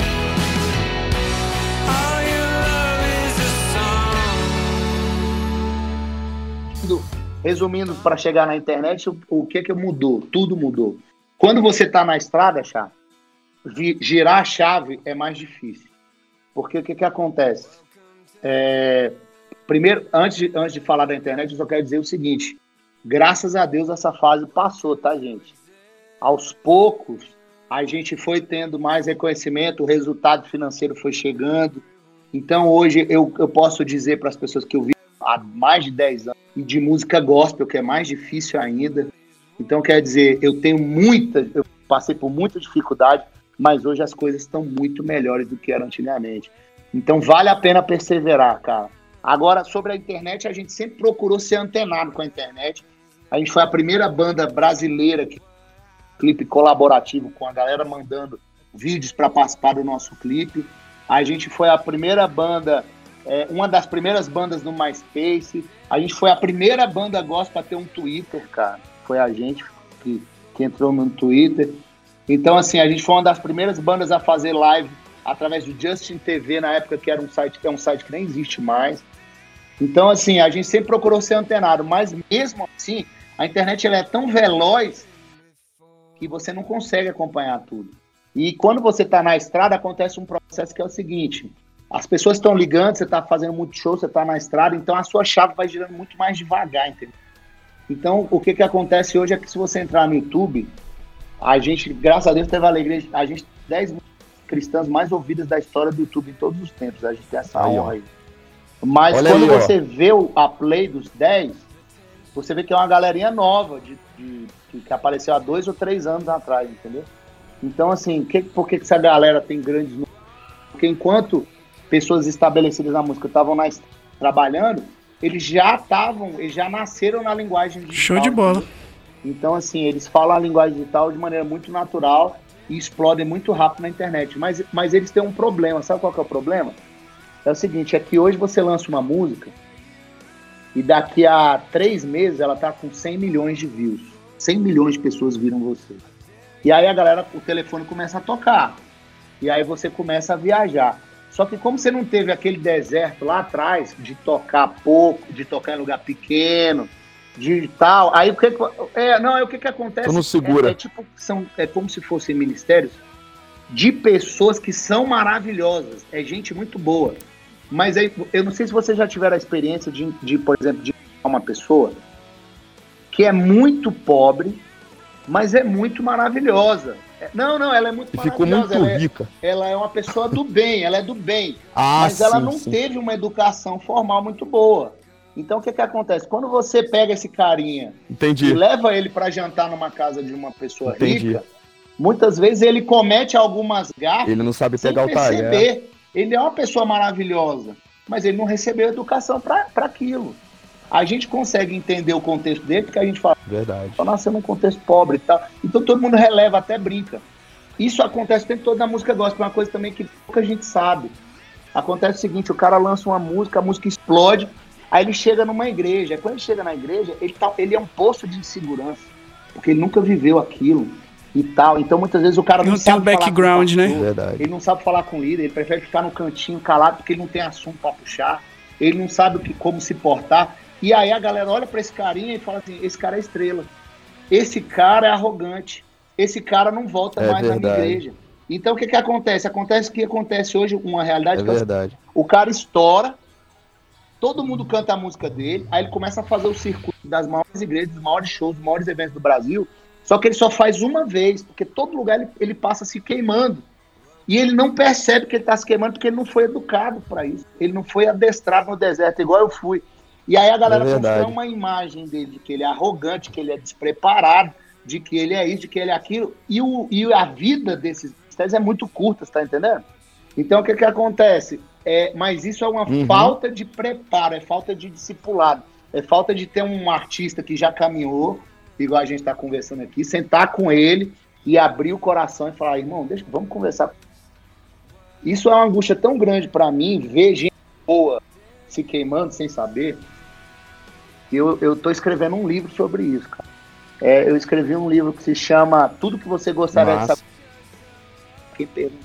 Resumindo, para chegar na internet, o que mudou? Tudo mudou. Quando você está na estrada, Chá, girar a chave é mais difícil. Porque o que acontece? Primeiro, antes de falar da internet, eu só quero dizer o seguinte. Graças a Deus essa fase passou, tá, gente? Aos poucos, a gente foi tendo mais reconhecimento, o resultado financeiro foi chegando. Então, hoje, eu posso dizer para as pessoas que eu vi há mais de 10 anos, e de música gospel, que é mais difícil ainda. Então, quer dizer, eu passei por muita dificuldade, mas hoje as coisas estão muito melhores do que eram antigamente. Então, vale a pena perseverar, cara. Agora, sobre a internet, a gente sempre procurou ser antenado com a internet. A gente foi a primeira banda brasileira que clipe colaborativo, com a galera mandando vídeos para participar do nosso clipe. A gente foi a primeira banda, uma das primeiras bandas no MySpace. A gente foi a primeira banda gospel a ter um Twitter, cara. Foi a gente que entrou no Twitter. Então, assim, a gente foi uma das primeiras bandas a fazer live através do Justin TV, na época que era um site que nem existe mais. Então, assim, a gente sempre procurou ser antenado, mas mesmo assim, a internet ela é tão veloz que você não consegue acompanhar tudo. E quando você está na estrada, acontece um processo que é o seguinte: as pessoas estão ligando, você está fazendo muito show, você está na estrada, então a sua chave vai girando muito mais devagar, entendeu? Então, o que acontece hoje é que se você entrar no YouTube, a gente, graças a Deus, teve a alegria, a gente 10 cristãs mais ouvidas da história do YouTube em todos os tempos, a gente tem essa honra aí. Mas olha quando aí, você vê a play dos 10, você vê que é uma galerinha nova, que apareceu há 2 ou 3 anos atrás, entendeu? Então, assim, por que essa galera tem grandes números? Porque enquanto pessoas estabelecidas na música estavam trabalhando, eles já nasceram na linguagem digital. Show de bola. Entendeu? Então, assim, eles falam a linguagem digital de maneira muito natural e explodem muito rápido na internet. Mas eles têm um problema. Sabe qual que é o problema? É o seguinte, é que hoje você lança uma música e daqui a 3 meses ela tá com 100 milhões de views. 100 milhões de pessoas viram você. E aí o telefone começa a tocar. E aí você começa a viajar. Só que como você não teve aquele deserto lá atrás de tocar pouco, de tocar em lugar pequeno, de tal, aí o que acontece? Tu não segura. É como se fossem ministérios de pessoas que são maravilhosas, é gente muito boa. Mas aí, eu não sei se vocês já tiveram a experiência de, por exemplo, de uma pessoa que é muito pobre, mas é muito maravilhosa. Não, ela é muito E ficou maravilhosa. muito rica. Ela é uma pessoa do bem, ela é do bem. Ah, Mas ela sim, não sim. teve uma educação formal muito boa. Então, o que acontece? Quando você pega esse carinha e Entendi. leva ele para jantar numa casa de uma pessoa Entendi. rica, muitas vezes ele comete algumas gafas Ele não sabe sem pegar o talher. perceber. Ele é uma pessoa maravilhosa, mas ele não recebeu educação para aquilo. A gente consegue entender o contexto dele porque a gente fala, Verdade. nasceu num contexto pobre e tal. Então todo mundo releva, até brinca. Isso acontece o tempo todo na música gospel, uma coisa também que pouca gente sabe. Acontece o seguinte, o cara lança uma música, a música explode, aí ele chega numa igreja. Quando ele chega na igreja, ele é um poço de insegurança, porque ele nunca viveu aquilo e tal. Então muitas vezes o cara não Não tem sabe um background, falar né? com o pastor, Verdade. ele não sabe falar com o líder, ele prefere ficar no cantinho calado porque ele não tem assunto para puxar, ele não sabe como se portar. E aí a galera olha para esse carinha e fala assim, esse cara é estrela, esse cara é arrogante, esse cara não volta mais na minha igreja. Então o que acontece? Acontece hoje uma realidade que verdade. o cara estoura, todo mundo canta a música dele, aí ele começa a fazer o circuito das maiores igrejas, dos maiores shows, dos maiores eventos do Brasil, só que ele só faz uma vez, porque todo lugar ele passa se queimando. E ele não percebe que ele está se queimando porque ele não foi educado para isso. Ele não foi adestrado no deserto, igual eu fui. E aí a galera constrói uma imagem dele de que ele é arrogante, que ele é despreparado, de que ele é isso, de que ele é aquilo. E a vida desses cristãos é muito curta, você tá entendendo? Então o que acontece? Mas isso é uma falta de preparo, é falta de discipulado, é falta de ter um artista que já caminhou, igual a gente está conversando aqui, sentar com ele e abrir o coração e falar, irmão, vamos conversar. Isso é uma angústia tão grande para mim, ver gente boa se queimando sem saber. Eu tô escrevendo um livro sobre isso, cara. Eu escrevi um livro que se chama Tudo que Você Gostaria de Saber. Que pergunta.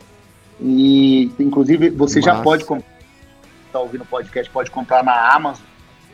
E, inclusive, você já pode comprar, tá ouvindo o podcast, pode comprar na Amazon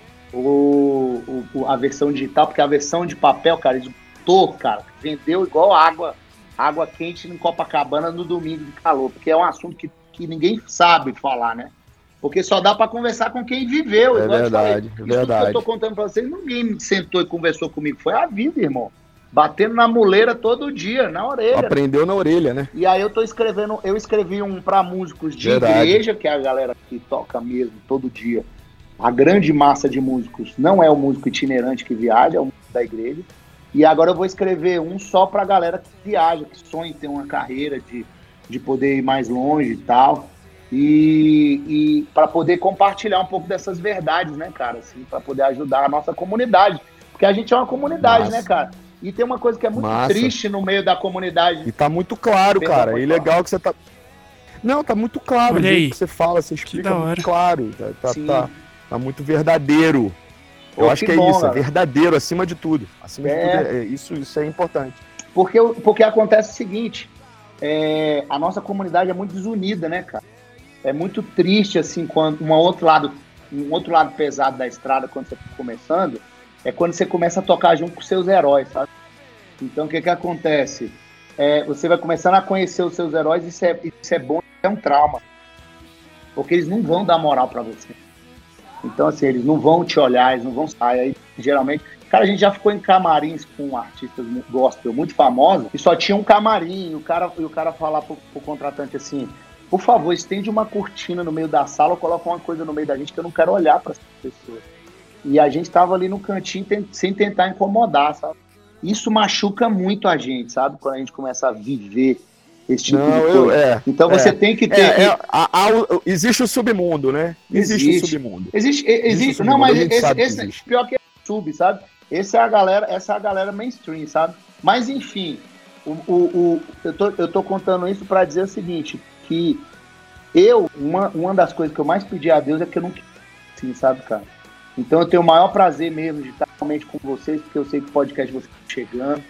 a versão digital, porque a versão de papel, cara, esgotou, cara, vendeu igual água quente em Copacabana no domingo de calor, porque é um assunto que ninguém sabe falar, né? Porque só dá para conversar com quem viveu. É verdade, é verdade. Isso que eu tô contando para vocês, ninguém sentou e conversou comigo, foi a vida, irmão. Batendo na muleira todo dia, na orelha. Aprendeu na orelha, né? E aí eu escrevi um para músicos de igreja, que é a galera que toca mesmo todo dia. A grande massa de músicos não é o músico itinerante que viaja, é o músico da igreja. E agora eu vou escrever um só pra galera que viaja, que sonha em ter uma carreira, de poder ir mais longe e tal. E para poder compartilhar um pouco dessas verdades, né, cara? Assim, para poder ajudar a nossa comunidade. Porque a gente é uma comunidade, né, cara? E tem uma coisa que é muito triste no meio da comunidade. E tá muito claro, cara. E legal que você tá... Não, tá muito claro. Olha aí. Que você fala, você explica muito claro. Tá muito verdadeiro. Eu acho que é isso, é verdadeiro, acima de tudo. Acima de tudo, isso é importante. Porque acontece o seguinte, a nossa comunidade é muito desunida, né, cara? É muito triste, assim, quando um outro lado pesado da estrada, quando você está começando, é quando você começa a tocar junto com seus heróis, sabe? Então, o que acontece? Você vai começando a conhecer os seus heróis, isso é bom, é um trauma. Porque eles não vão dar moral para você. Então, assim, eles não vão te olhar, eles não vão sair. Aí, geralmente, cara, a gente já ficou em camarins com artistas gospel muito famosos e só tinha um camarim. E o cara falar pro contratante assim, por favor, estende uma cortina no meio da sala ou coloca uma coisa no meio da gente que eu não quero olhar para as pessoas. E a gente tava ali no cantinho sem tentar incomodar, sabe? Isso machuca muito a gente, sabe? Quando a gente começa a viver esse tipo de coisa. Então você tem que ter... existe o submundo, né? Existe o submundo. Existe. Não, mas esse pior que é sub, sabe? Essa é a galera mainstream, sabe? Mas enfim, eu tô contando isso para dizer o seguinte, que uma das coisas que eu mais pedi a Deus é que eu não quis, assim, sabe, cara? Então eu tenho o maior prazer mesmo de estar realmente com vocês, porque eu sei que o podcast você está chegando.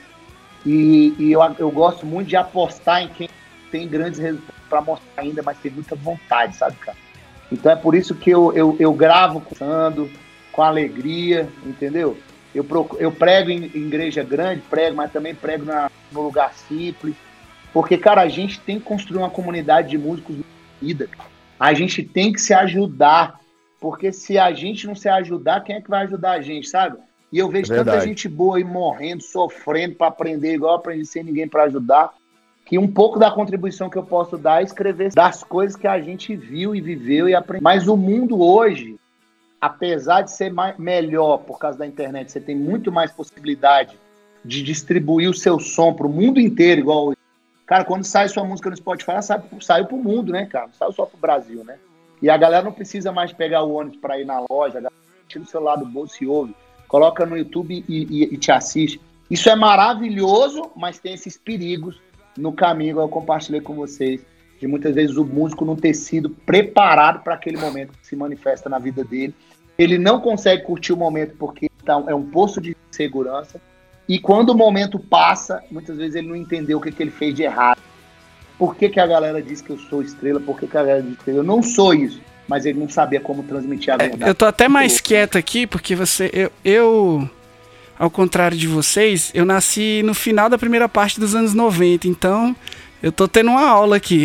E eu gosto muito de apostar em quem tem grandes resultados para mostrar ainda, mas tem muita vontade, sabe, cara? Então é por isso que eu gravo com alegria, entendeu? Eu prego em igreja grande, mas também prego no lugar simples. Porque, cara, a gente tem que construir uma comunidade de músicos na vida, cara. A gente tem que se ajudar. Porque se a gente não se ajudar, quem é que vai ajudar a gente, sabe? E eu vejo tanta gente boa aí morrendo, sofrendo para aprender, igual eu aprendi sem ninguém para ajudar. que um pouco da contribuição que eu posso dar é escrever das coisas que a gente viu e viveu e aprendeu. Mas o mundo hoje, apesar de ser melhor por causa da internet, você tem muito mais possibilidade de distribuir o seu som para o mundo inteiro, igual hoje. Cara, quando sai sua música no Spotify, ela saiu para o mundo, né, cara? Não saiu só para o Brasil, né? E a galera não precisa mais pegar o ônibus para ir na loja, a galera tira o celular do bolso e ouve, coloca no YouTube e te assiste. Isso é maravilhoso, mas tem esses perigos no caminho, eu compartilhei com vocês, de muitas vezes o músico não ter sido preparado para aquele momento que se manifesta na vida dele. Ele não consegue curtir o momento porque então, é um poço de segurança. E quando o momento passa, muitas vezes ele não entendeu o que ele fez de errado. Por que a galera diz que eu sou estrela? Por que a galera diz que eu não sou isso? Mas ele não sabia como transmitir a verdade. Eu tô até mais quieto aqui, porque eu, ao contrário de vocês, eu nasci no final da primeira parte dos anos 90, então eu tô tendo uma aula aqui.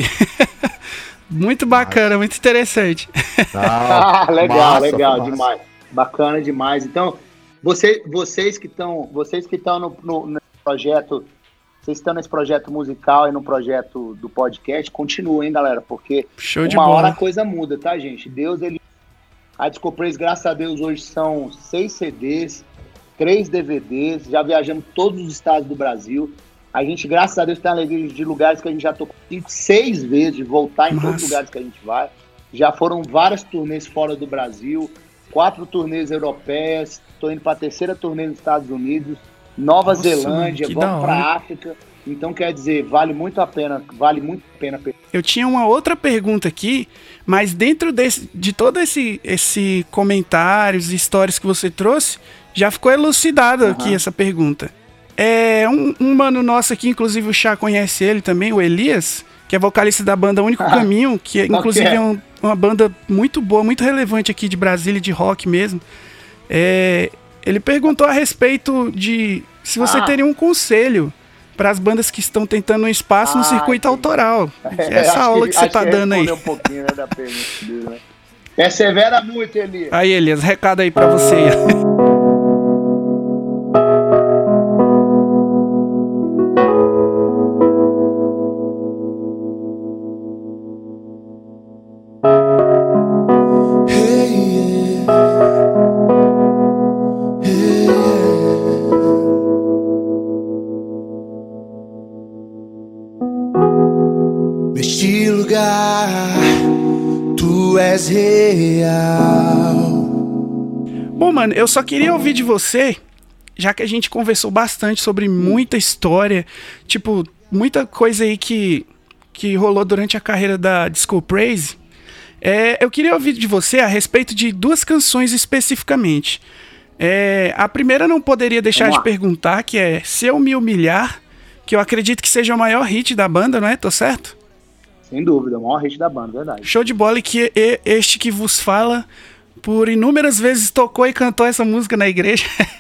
Muito bacana, muito interessante. Legal, massa, legal, massa. Demais. Bacana demais. Então, vocês que estão no projeto, vocês estão nesse projeto musical e no projeto do podcast, continuem, galera, porque Show de uma bola. hora a coisa muda, tá, gente? A Disco Praise, graças a Deus, hoje são 6 CDs, 3 DVDs, já viajamos todos os estados do Brasil. A gente, graças a Deus, tem alegria de lugares que a gente já tocou 6 vezes, de voltar em todos os lugares que a gente vai. Já foram várias turnês fora do Brasil, 4 turnês europeias, estou indo para a terceira turnê nos Estados Unidos, Nova Zelândia, vamos para a África. Então, quer dizer, vale muito a pena. Eu tinha uma outra pergunta aqui, mas dentro de todo esse comentários e histórias que você trouxe, já ficou elucidado aqui essa pergunta. Um mano nosso aqui, inclusive o Chá conhece ele também, o Elias, que é vocalista da banda Único Caminho, que inclusive é uma banda muito boa, muito relevante aqui de Brasília, de rock mesmo. Ele perguntou a respeito de se você teria um conselho para as bandas que estão tentando um espaço no circuito autoral. Essa aula que você tá dando aí. Um pouquinho, né, da pergunta dele, né? Persevera muito, Elias. Aí, Elias, recado aí para você. Neste lugar, tu és real. Bom, mano, eu só queria ouvir de você, já que a gente conversou bastante sobre muita história, tipo, muita coisa aí que rolou durante a carreira da Disco Praise. Eu queria ouvir de você a respeito de 2 canções especificamente. A primeira não poderia deixar de perguntar, que é Se Eu Me Humilhar, que eu acredito que seja o maior hit da banda, não é? Tô certo? Sem dúvida, o maior hit da banda, verdade. Show de bola, e que este que vos fala, por inúmeras vezes tocou e cantou essa música na igreja.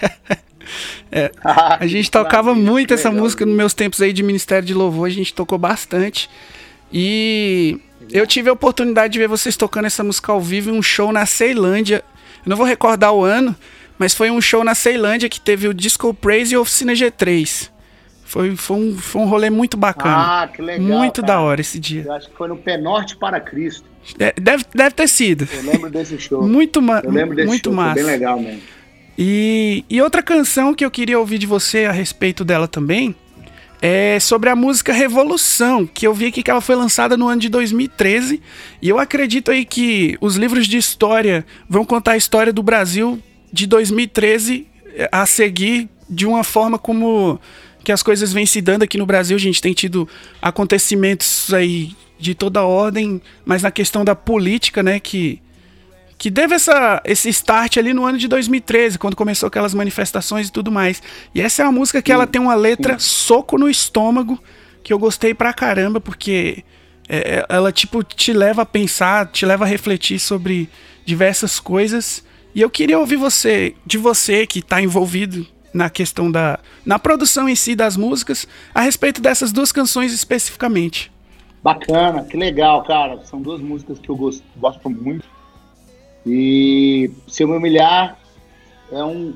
A gente tocava muito essa música nos meus tempos aí de Ministério de Louvor, a gente tocou bastante. E eu tive a oportunidade de ver vocês tocando essa música ao vivo em um show na Ceilândia. Eu não vou recordar o ano, mas foi um show na Ceilândia que teve o Disco Praise e a Oficina G3. Foi um rolê muito bacana. Que legal. Muito cara. Da hora esse dia. Eu acho que foi no Penorte para Cristo. Deve ter sido. Eu lembro desse show. Eu lembro desse show, massa. Foi bem legal mesmo. E outra canção que eu queria ouvir de você a respeito dela também é sobre a música Revolução, que eu vi aqui que ela foi lançada no ano de 2013. E eu acredito aí que os livros de história vão contar a história do Brasil de 2013 a seguir de uma forma como que as coisas vêm se dando aqui no Brasil. A gente tem tido acontecimentos aí de toda ordem, mas na questão da política, né, que teve esse start ali no ano de 2013, quando começou aquelas manifestações e tudo mais. E essa é uma música que ela tem uma letra soco no estômago, que eu gostei pra caramba, porque ela tipo te leva a pensar, te leva a refletir sobre diversas coisas. E eu queria ouvir de você que tá envolvido na questão na produção em si das músicas, a respeito dessas 2 canções especificamente. Bacana, que legal, cara. São 2 músicas que eu gosto muito. E Se Eu Me Humilhar é um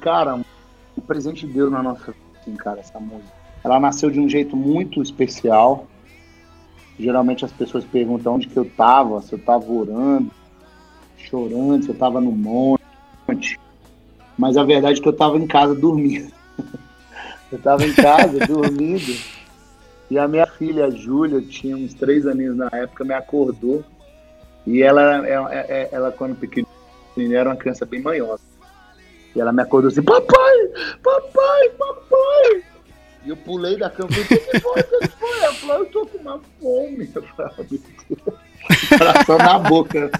presente de Deus na nossa vida, assim, cara, essa música. Ela nasceu de um jeito muito especial. Geralmente as pessoas perguntam onde que eu tava, se eu tava orando, chorando, se eu tava no monte. Mas a verdade é que eu tava em casa dormindo. Eu tava em casa dormindo e a minha filha, a Júlia, tinha uns 3 aninhos na época, me acordou. E ela quando pequenininha, era uma criança bem manhosa. E ela me acordou assim, papai, papai, papai. E eu pulei da cama e falei, o que foi? Ela falou, eu tô com uma fome. Eu falei, meu Deus. Coração na boca.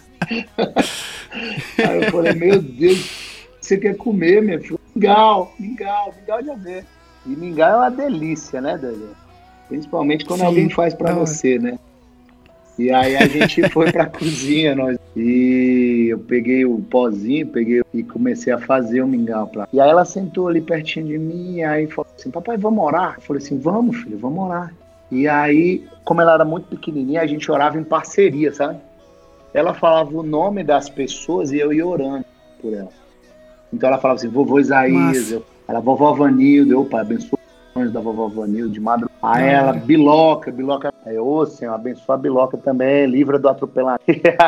Aí eu falei, meu Deus, você quer comer, minha filha? Mingau de aveia. E mingau é uma delícia, né, Daniel? Principalmente quando alguém faz pra você, né? E aí a gente foi pra cozinha, e eu peguei o pozinho, e comecei a fazer o mingau pra... E aí ela sentou ali pertinho de mim, e aí falou assim, papai, vamos orar? Eu falei assim, vamos, filho, vamos orar. E aí, como ela era muito pequenininha, a gente orava em parceria, sabe? Ela falava o nome das pessoas e eu ia orando por ela. Então ela falava assim, vovô Isaías, ela, vovó Vanilda, eu, pai, abençoa os sonhos da vovó Vanilda, de madrugada. Aí ela, Biloca, aí eu, ô Senhor, abençoa a Biloca também, livra do atropelamento.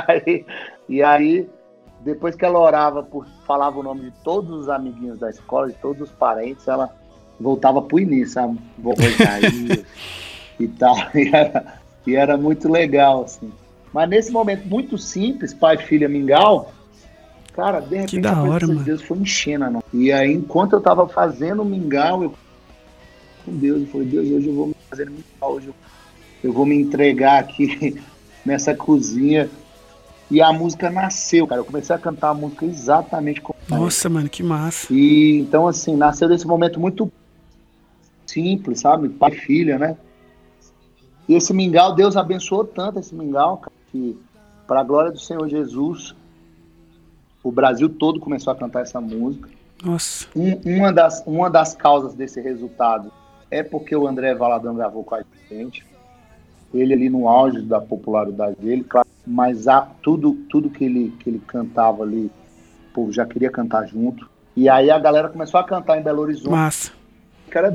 E aí, depois que ela orava, falava o nome de todos os amiguinhos da escola, de todos os parentes, ela voltava pro início, sabe? Vovô Isaías e tal. E era muito legal, assim. Mas nesse momento muito simples, pai, filha, mingau, cara, de repente a presença de Deus foi enchendo, não. E aí, enquanto eu tava fazendo o mingau, eu com Deus, eu falei, Deus, hoje eu vou me fazer mingau, hoje eu vou me entregar aqui nessa cozinha. E a música nasceu, cara. Eu comecei a cantar a música exatamente como... Nossa, mano, que massa. E então, assim, nasceu desse momento muito simples, sabe? Pai e filha, né? E esse mingau, Deus abençoou tanto esse mingau, cara, que para a glória do Senhor Jesus, o Brasil todo começou a cantar essa música. Nossa. Uma das causas desse resultado é porque o André Valadão gravou com a gente. Ele ali no auge da popularidade dele, claro, mas tudo que ele cantava ali, o povo já queria cantar junto. E aí a galera começou a cantar em Belo Horizonte. Massa. Cara,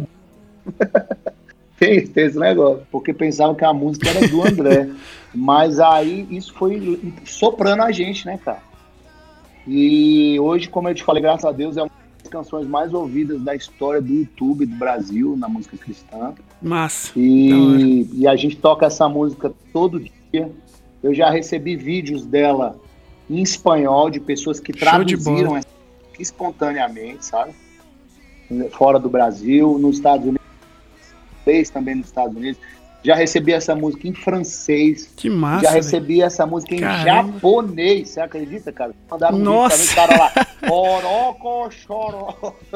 tem esse negócio, porque pensavam que a música era do André. Mas aí isso foi soprando a gente, né, cara? E hoje, como eu te falei, graças a Deus, é uma das canções mais ouvidas da história do YouTube do Brasil, na música cristã. Massa. E a gente toca essa música todo dia. Eu já recebi vídeos dela em espanhol, de pessoas que traduziram essa música espontaneamente, sabe? Fora do Brasil, nos Estados Unidos, também nos Estados Unidos. Já recebi essa música em francês. Que massa. Já recebi essa música em japonês. Você acredita, cara? Mandaram um vídeo pra mim, cara lá. Oroco, choró.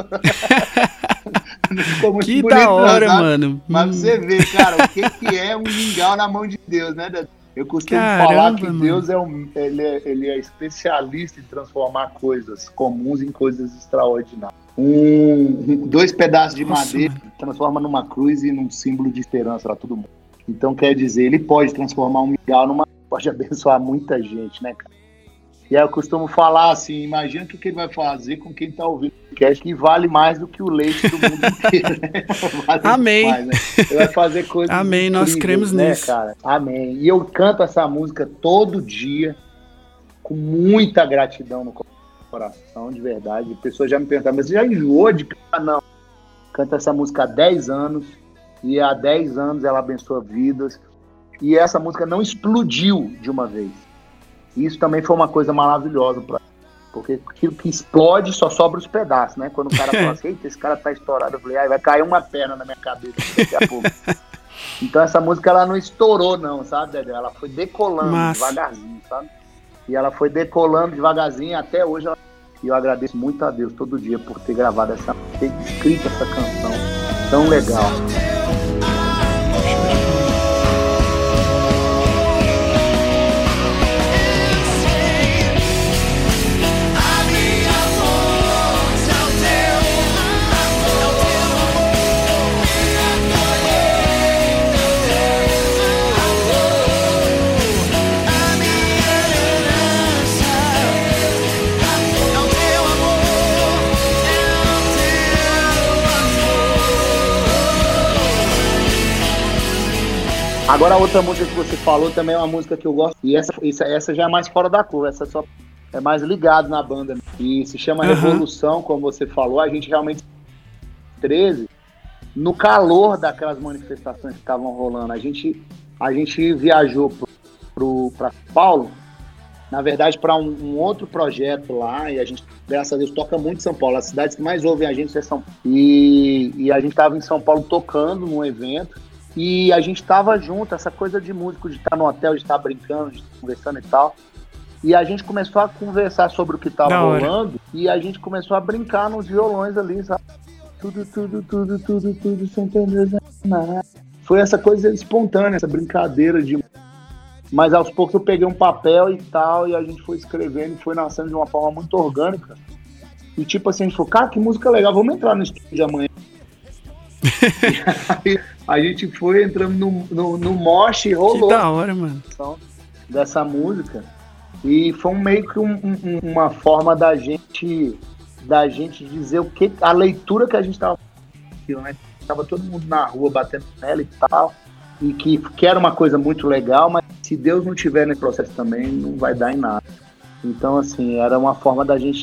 Que da hora, mano. Mas você vê, cara, o que é um mingau na mão de Deus, né? Eu costumo falar que Deus ele é especialista em transformar coisas comuns em coisas extraordinárias. 2 pedaços de madeira transforma numa cruz e num símbolo de esperança para todo mundo. Então, quer dizer, ele pode transformar um mingau pode abençoar muita gente, né, cara? E aí eu costumo falar assim, imagina o que ele vai fazer com quem tá ouvindo o podcast, que vale mais do que o leite do mundo inteiro, né? Vale Amém. Mais, né? Ele vai fazer coisas Amém, nós cremos nisso, cara. Amém. E eu canto essa música todo dia, com muita gratidão no coração, de verdade. Pessoas já me perguntaram, mas você já enjoou de cantar? Não. Canto essa música há 10 anos, e há 10 anos ela abençoa vidas, e essa música não explodiu de uma vez. Isso também foi uma coisa maravilhosa, porque aquilo que explode só sobra os pedaços, né? Quando o cara fala assim, eita, esse cara tá estourado, eu falei, vai cair uma perna na minha cabeça daqui a pouco. Então essa música, ela não estourou não, sabe, Dedé? Ela foi decolando devagarzinho, sabe? E ela foi decolando devagarzinho até hoje. E eu agradeço muito a Deus todo dia por ter gravado ter escrito essa canção tão legal. Agora a outra música que você falou também é uma música que eu gosto. E essa já é mais fora da curva, essa só é mais ligado na banda. E se chama Revolução, como você falou. A gente realmente 13, no calor daquelas manifestações que estavam rolando, a gente viajou para São Paulo, na verdade para um outro projeto lá, e a gente, graças a Deus, toca muito em São Paulo. As cidades que mais ouvem a gente é São Paulo. E a gente estava em São Paulo tocando num evento, e a gente estava junto, essa coisa de músico, de estar no hotel, de estar brincando, de estar conversando e tal. E a gente começou a conversar sobre o que estava rolando, e a gente começou a brincar nos violões ali, sabe? Tudo, sem entender nada. Foi essa coisa espontânea, essa brincadeira de... Mas aos poucos eu peguei um papel e tal, e a gente foi escrevendo, foi nascendo de uma forma muito orgânica. E tipo assim, a gente falou, cara, que música legal, vamos entrar no estúdio de amanhã. E aí, a gente foi entrando no mosh e rolou. Que da hora, mano. Dessa música. E foi meio que uma forma da gente dizer a leitura que a gente estava fazendo, né? Tava todo mundo na rua batendo nela e tal, e que era uma coisa muito legal, mas se Deus não tiver nesse processo também, não vai dar em nada. Então, assim, era uma forma da gente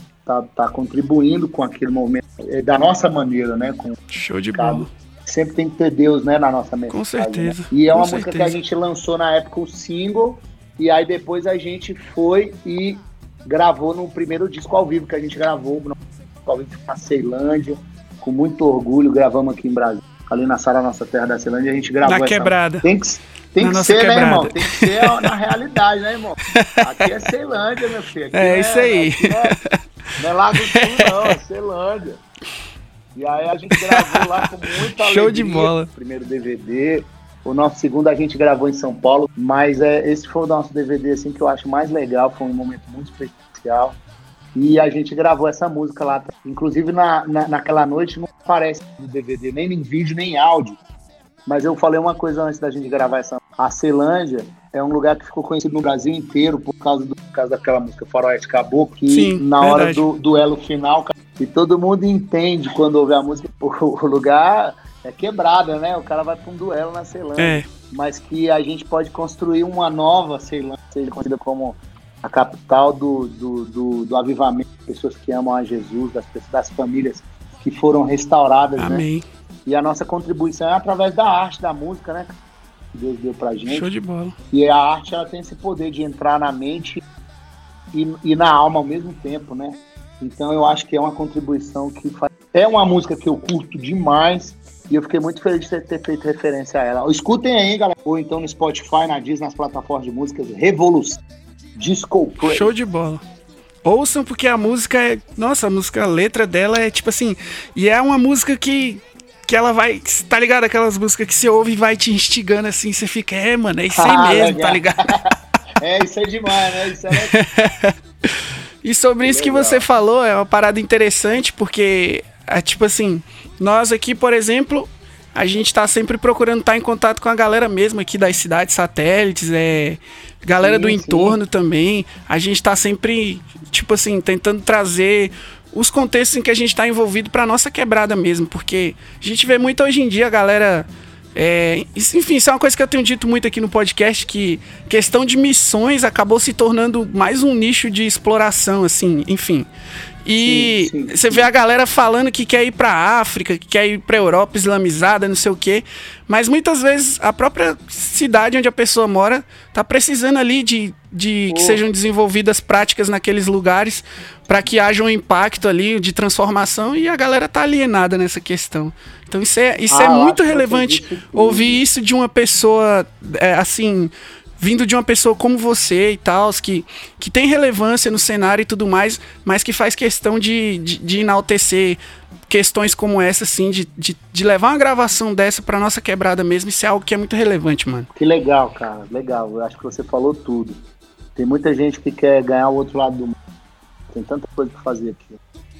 tá contribuindo com aquele movimento da nossa maneira, né? Show de bola. Sempre tem que ter Deus, né, na nossa mensagem. Com certeza. Né? E é uma música que a gente lançou na época o single, e aí depois a gente foi e gravou no primeiro disco ao vivo que a gente gravou, na Ceilândia, com muito orgulho, gravamos aqui em Brasília, ali na Sala Nossa Terra da Ceilândia, a gente gravou na quebrada. Tem que ser, quebrada. Né, irmão? Tem que ser na realidade, né, irmão? Aqui é Ceilândia, meu filho. Aqui isso aí. Não é Lago do Sul, não, é Ceilândia. E aí a gente gravou lá com muita alegria. Show de bola. O primeiro DVD. O nosso segundo a gente gravou em São Paulo, mas esse foi o nosso DVD assim, que eu acho mais legal, foi um momento muito especial. E a gente gravou essa música lá. Inclusive naquela noite não aparece no DVD, nem em vídeo, nem em áudio. Mas eu falei uma coisa antes da gente gravar essa. A Ceilândia é um lugar que ficou conhecido no Brasil inteiro por causa daquela música Faroeste Caboclo, que sim, na hora do duelo final, e todo mundo entende quando ouve a música, o lugar é quebrada, né? O cara vai para um duelo na Ceilândia. Mas que a gente pode construir uma nova Ceilândia, seja conhecida como a capital do avivamento, pessoas que amam a Jesus, das famílias que foram restauradas. Amém. Né? E a nossa contribuição é através da arte, da música, né? Que Deus deu pra gente. Show de bola. E a arte, ela tem esse poder de entrar na mente e na alma ao mesmo tempo, né? Então eu acho que é uma contribuição que faz... É uma música que eu curto demais e eu fiquei muito feliz de ter feito referência a ela. Escutem aí, galera. Ou então no Spotify, na Disney, nas plataformas de músicas, Revolução, Disco Play. Show de bola. Ouçam, porque a música é... Nossa, a letra dela é tipo assim... E é uma música que ela vai... Tá ligado? Aquelas músicas que você ouve e vai te instigando assim, você fica... mano, é isso aí mesmo, legal. Tá ligado? Isso é demais, né? Isso é... E sobre isso que você falou, é uma parada interessante, porque, tipo assim, nós aqui, por exemplo, a gente tá sempre procurando estar em contato com a galera mesmo aqui das cidades satélites, galera do entorno também. A gente tá sempre, tipo assim, tentando trazer os contextos em que a gente tá envolvido pra nossa quebrada mesmo, porque a gente vê muito hoje em dia a galera... enfim, isso é uma coisa que eu tenho dito muito aqui no podcast, que questão de missões acabou se tornando mais um nicho de exploração, assim, enfim. E você vê a galera falando que quer ir pra África, que quer ir pra Europa islamizada, não sei o quê, mas muitas vezes a própria cidade onde a pessoa mora tá precisando ali de que sejam desenvolvidas práticas naqueles lugares para que haja um impacto ali de transformação, e a galera tá alienada nessa questão. Então isso é muito relevante, ouvir isso de uma pessoa, assim, vindo de uma pessoa como você e tal, que tem relevância no cenário e tudo mais, mas que faz questão de enaltecer questões como essa, assim, de levar uma gravação dessa pra nossa quebrada mesmo. Isso é algo que é muito relevante, mano. Que legal, cara, legal. Eu acho que você falou tudo. Tem muita gente que quer ganhar o outro lado do mundo. Tem tanta coisa pra fazer aqui.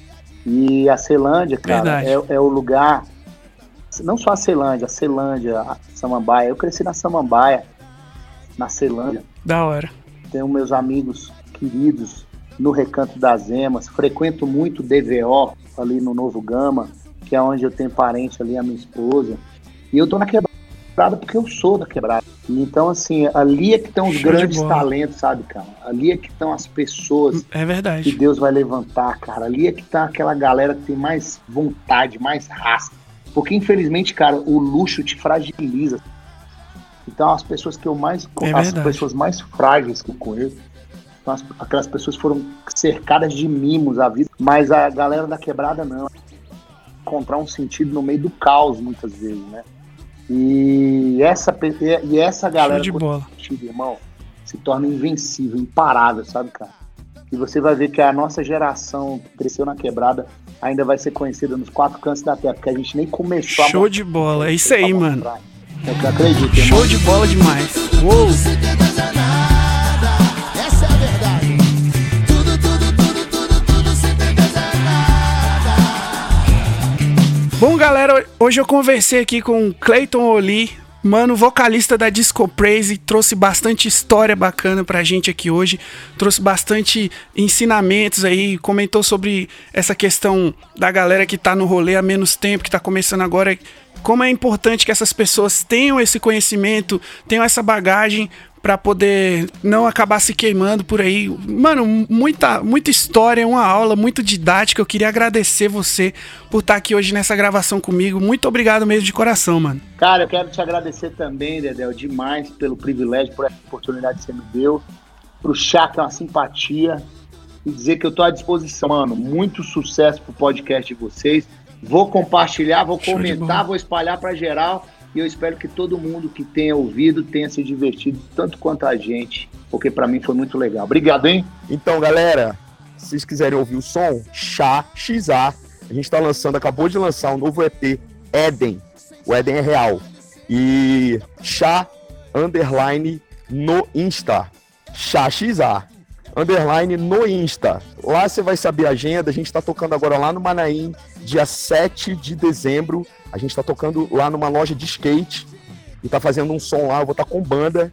E a Ceilândia, cara, é o lugar... Não só a Ceilândia, a Samambaia. Eu cresci na Samambaia, na Ceilândia. Da hora. Tenho meus amigos queridos no Recanto das Emas. Frequento muito DVO, ali no Novo Gama, que é onde eu tenho parente ali, a minha esposa. E eu tô na quebrada. porque eu sou da quebrada. Então, assim, ali é que estão os grandes talentos, sabe, cara? Ali é que estão as pessoas que Deus vai levantar, cara. Ali é que tá aquela galera que tem mais vontade, mais raça. Porque, infelizmente, cara, o luxo te fragiliza. Então, as pessoas que eu mais... as pessoas mais frágeis que eu conheço, então, aquelas pessoas foram cercadas de mimos a vida. Mas a galera da quebrada, não. Encontrar um sentido no meio do caos, muitas vezes, né? E essa galera, irmão, se torna invencível, imparável, sabe, cara? E você vai ver que a nossa geração que cresceu na quebrada ainda vai ser conhecida nos 4 cantos da terra, porque a gente nem começou Show de bola, é isso aí, mano. Eu acredito, irmão. Show de bola demais. Uou! Essa é a verdade. Bom, galera, hoje eu conversei aqui com o Clayton Oli, mano, vocalista da Disco Praise, trouxe bastante história bacana pra gente aqui hoje, trouxe bastante ensinamentos aí, comentou sobre essa questão da galera que tá no rolê há menos tempo, que tá começando agora, como é importante que essas pessoas tenham esse conhecimento, tenham essa bagagem pra poder não acabar se queimando por aí. Mano, muita história, uma aula muito didática. Eu queria agradecer você por estar aqui hoje nessa gravação comigo. Muito obrigado mesmo de coração, mano. Cara, eu quero te agradecer também, Dedéu, demais pelo privilégio, por essa oportunidade que você me deu. Pro Chá, que é uma simpatia. E dizer que eu tô à disposição, mano. Muito sucesso pro podcast de vocês. Vou compartilhar, vou comentar, vou espalhar pra geral. E eu espero que todo mundo que tenha ouvido tenha se divertido tanto quanto a gente, porque pra mim foi muito legal. Obrigado, hein? Então, galera, se vocês quiserem ouvir o som, Chá XA, a gente tá lançando, acabou de lançar um novo EP, Éden. O Éden é real. E Chá _ no Insta. Chá XA _ no Insta. Lá você vai saber a agenda. A gente tá tocando agora lá no Manaim, dia 7 de dezembro. A gente tá tocando lá numa loja de skate e tá fazendo um som lá. Eu vou estar com banda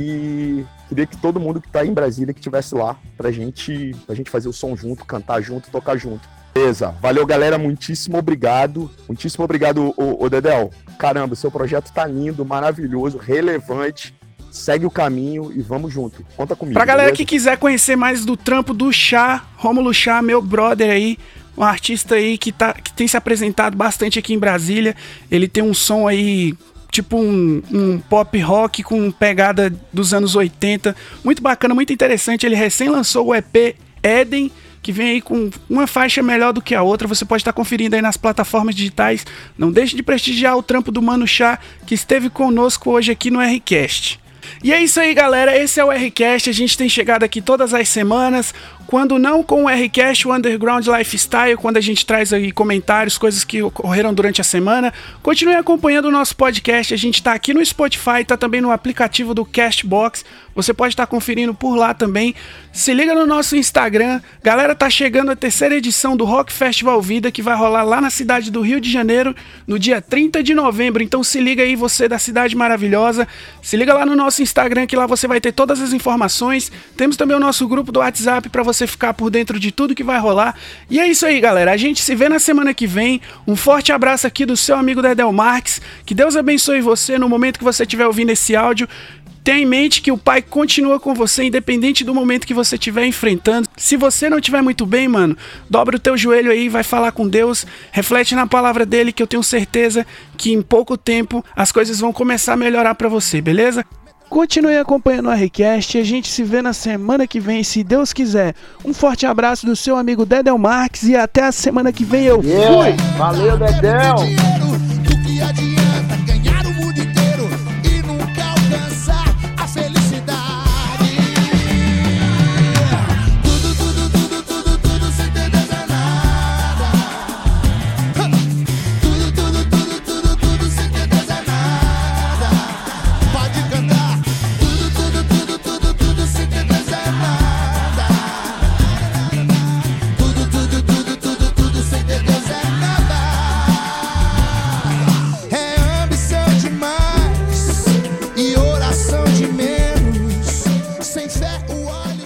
e queria que todo mundo que tá em Brasília que estivesse lá pra gente fazer o som junto, cantar junto, tocar junto. Beleza, valeu, galera, muitíssimo obrigado. Muitíssimo obrigado, ô Dedéu. Caramba, seu projeto tá lindo, maravilhoso, relevante. Segue o caminho e vamos junto. Conta comigo. Pra galera que quiser conhecer mais do trampo do Chá, Rômulo Chá, meu brother aí, um artista aí que tem se apresentado bastante aqui em Brasília. Ele tem um som aí, tipo um pop rock com pegada dos anos 80. Muito bacana, muito interessante. Ele recém lançou o EP Éden, que vem aí com uma faixa melhor do que a outra. Você pode estar conferindo aí nas plataformas digitais. Não deixe de prestigiar o trampo do Mano Chá, que esteve conosco hoje aqui no RCast. E é isso aí, galera, esse é o RCast, a gente tem chegado aqui todas as semanas, quando não com o RCast, o Underground Lifestyle, quando a gente traz aí comentários, coisas que ocorreram durante a semana. Continue acompanhando o nosso podcast, a gente tá aqui no Spotify, tá também no aplicativo do Castbox, você pode estar conferindo por lá também. Se liga no nosso Instagram, galera, tá chegando a 3ª edição do Rock Festival Vida, que vai rolar lá na cidade do Rio de Janeiro, no dia 30 de novembro, então se liga aí, você da Cidade Maravilhosa, se liga lá no nosso Instagram, que lá você vai ter todas as informações. Temos também o nosso grupo do WhatsApp para você ficar por dentro de tudo que vai rolar. E é isso aí, galera, a gente se vê na semana que vem. Um forte abraço aqui do seu amigo Dedéu Marques, que Deus abençoe você no momento que você estiver ouvindo esse áudio. Tenha em mente que o Pai continua com você, independente do momento que você estiver enfrentando. Se você não estiver muito bem, mano, dobra o teu joelho aí, vai falar com Deus, reflete na palavra dele, que eu tenho certeza que em pouco tempo as coisas vão começar a melhorar pra você, beleza? Continue acompanhando o RCast e a gente se vê na semana que vem, se Deus quiser. Um forte abraço do seu amigo Dedéu Marques e até a semana que vem. Eu fui! Valeu, Dedéu!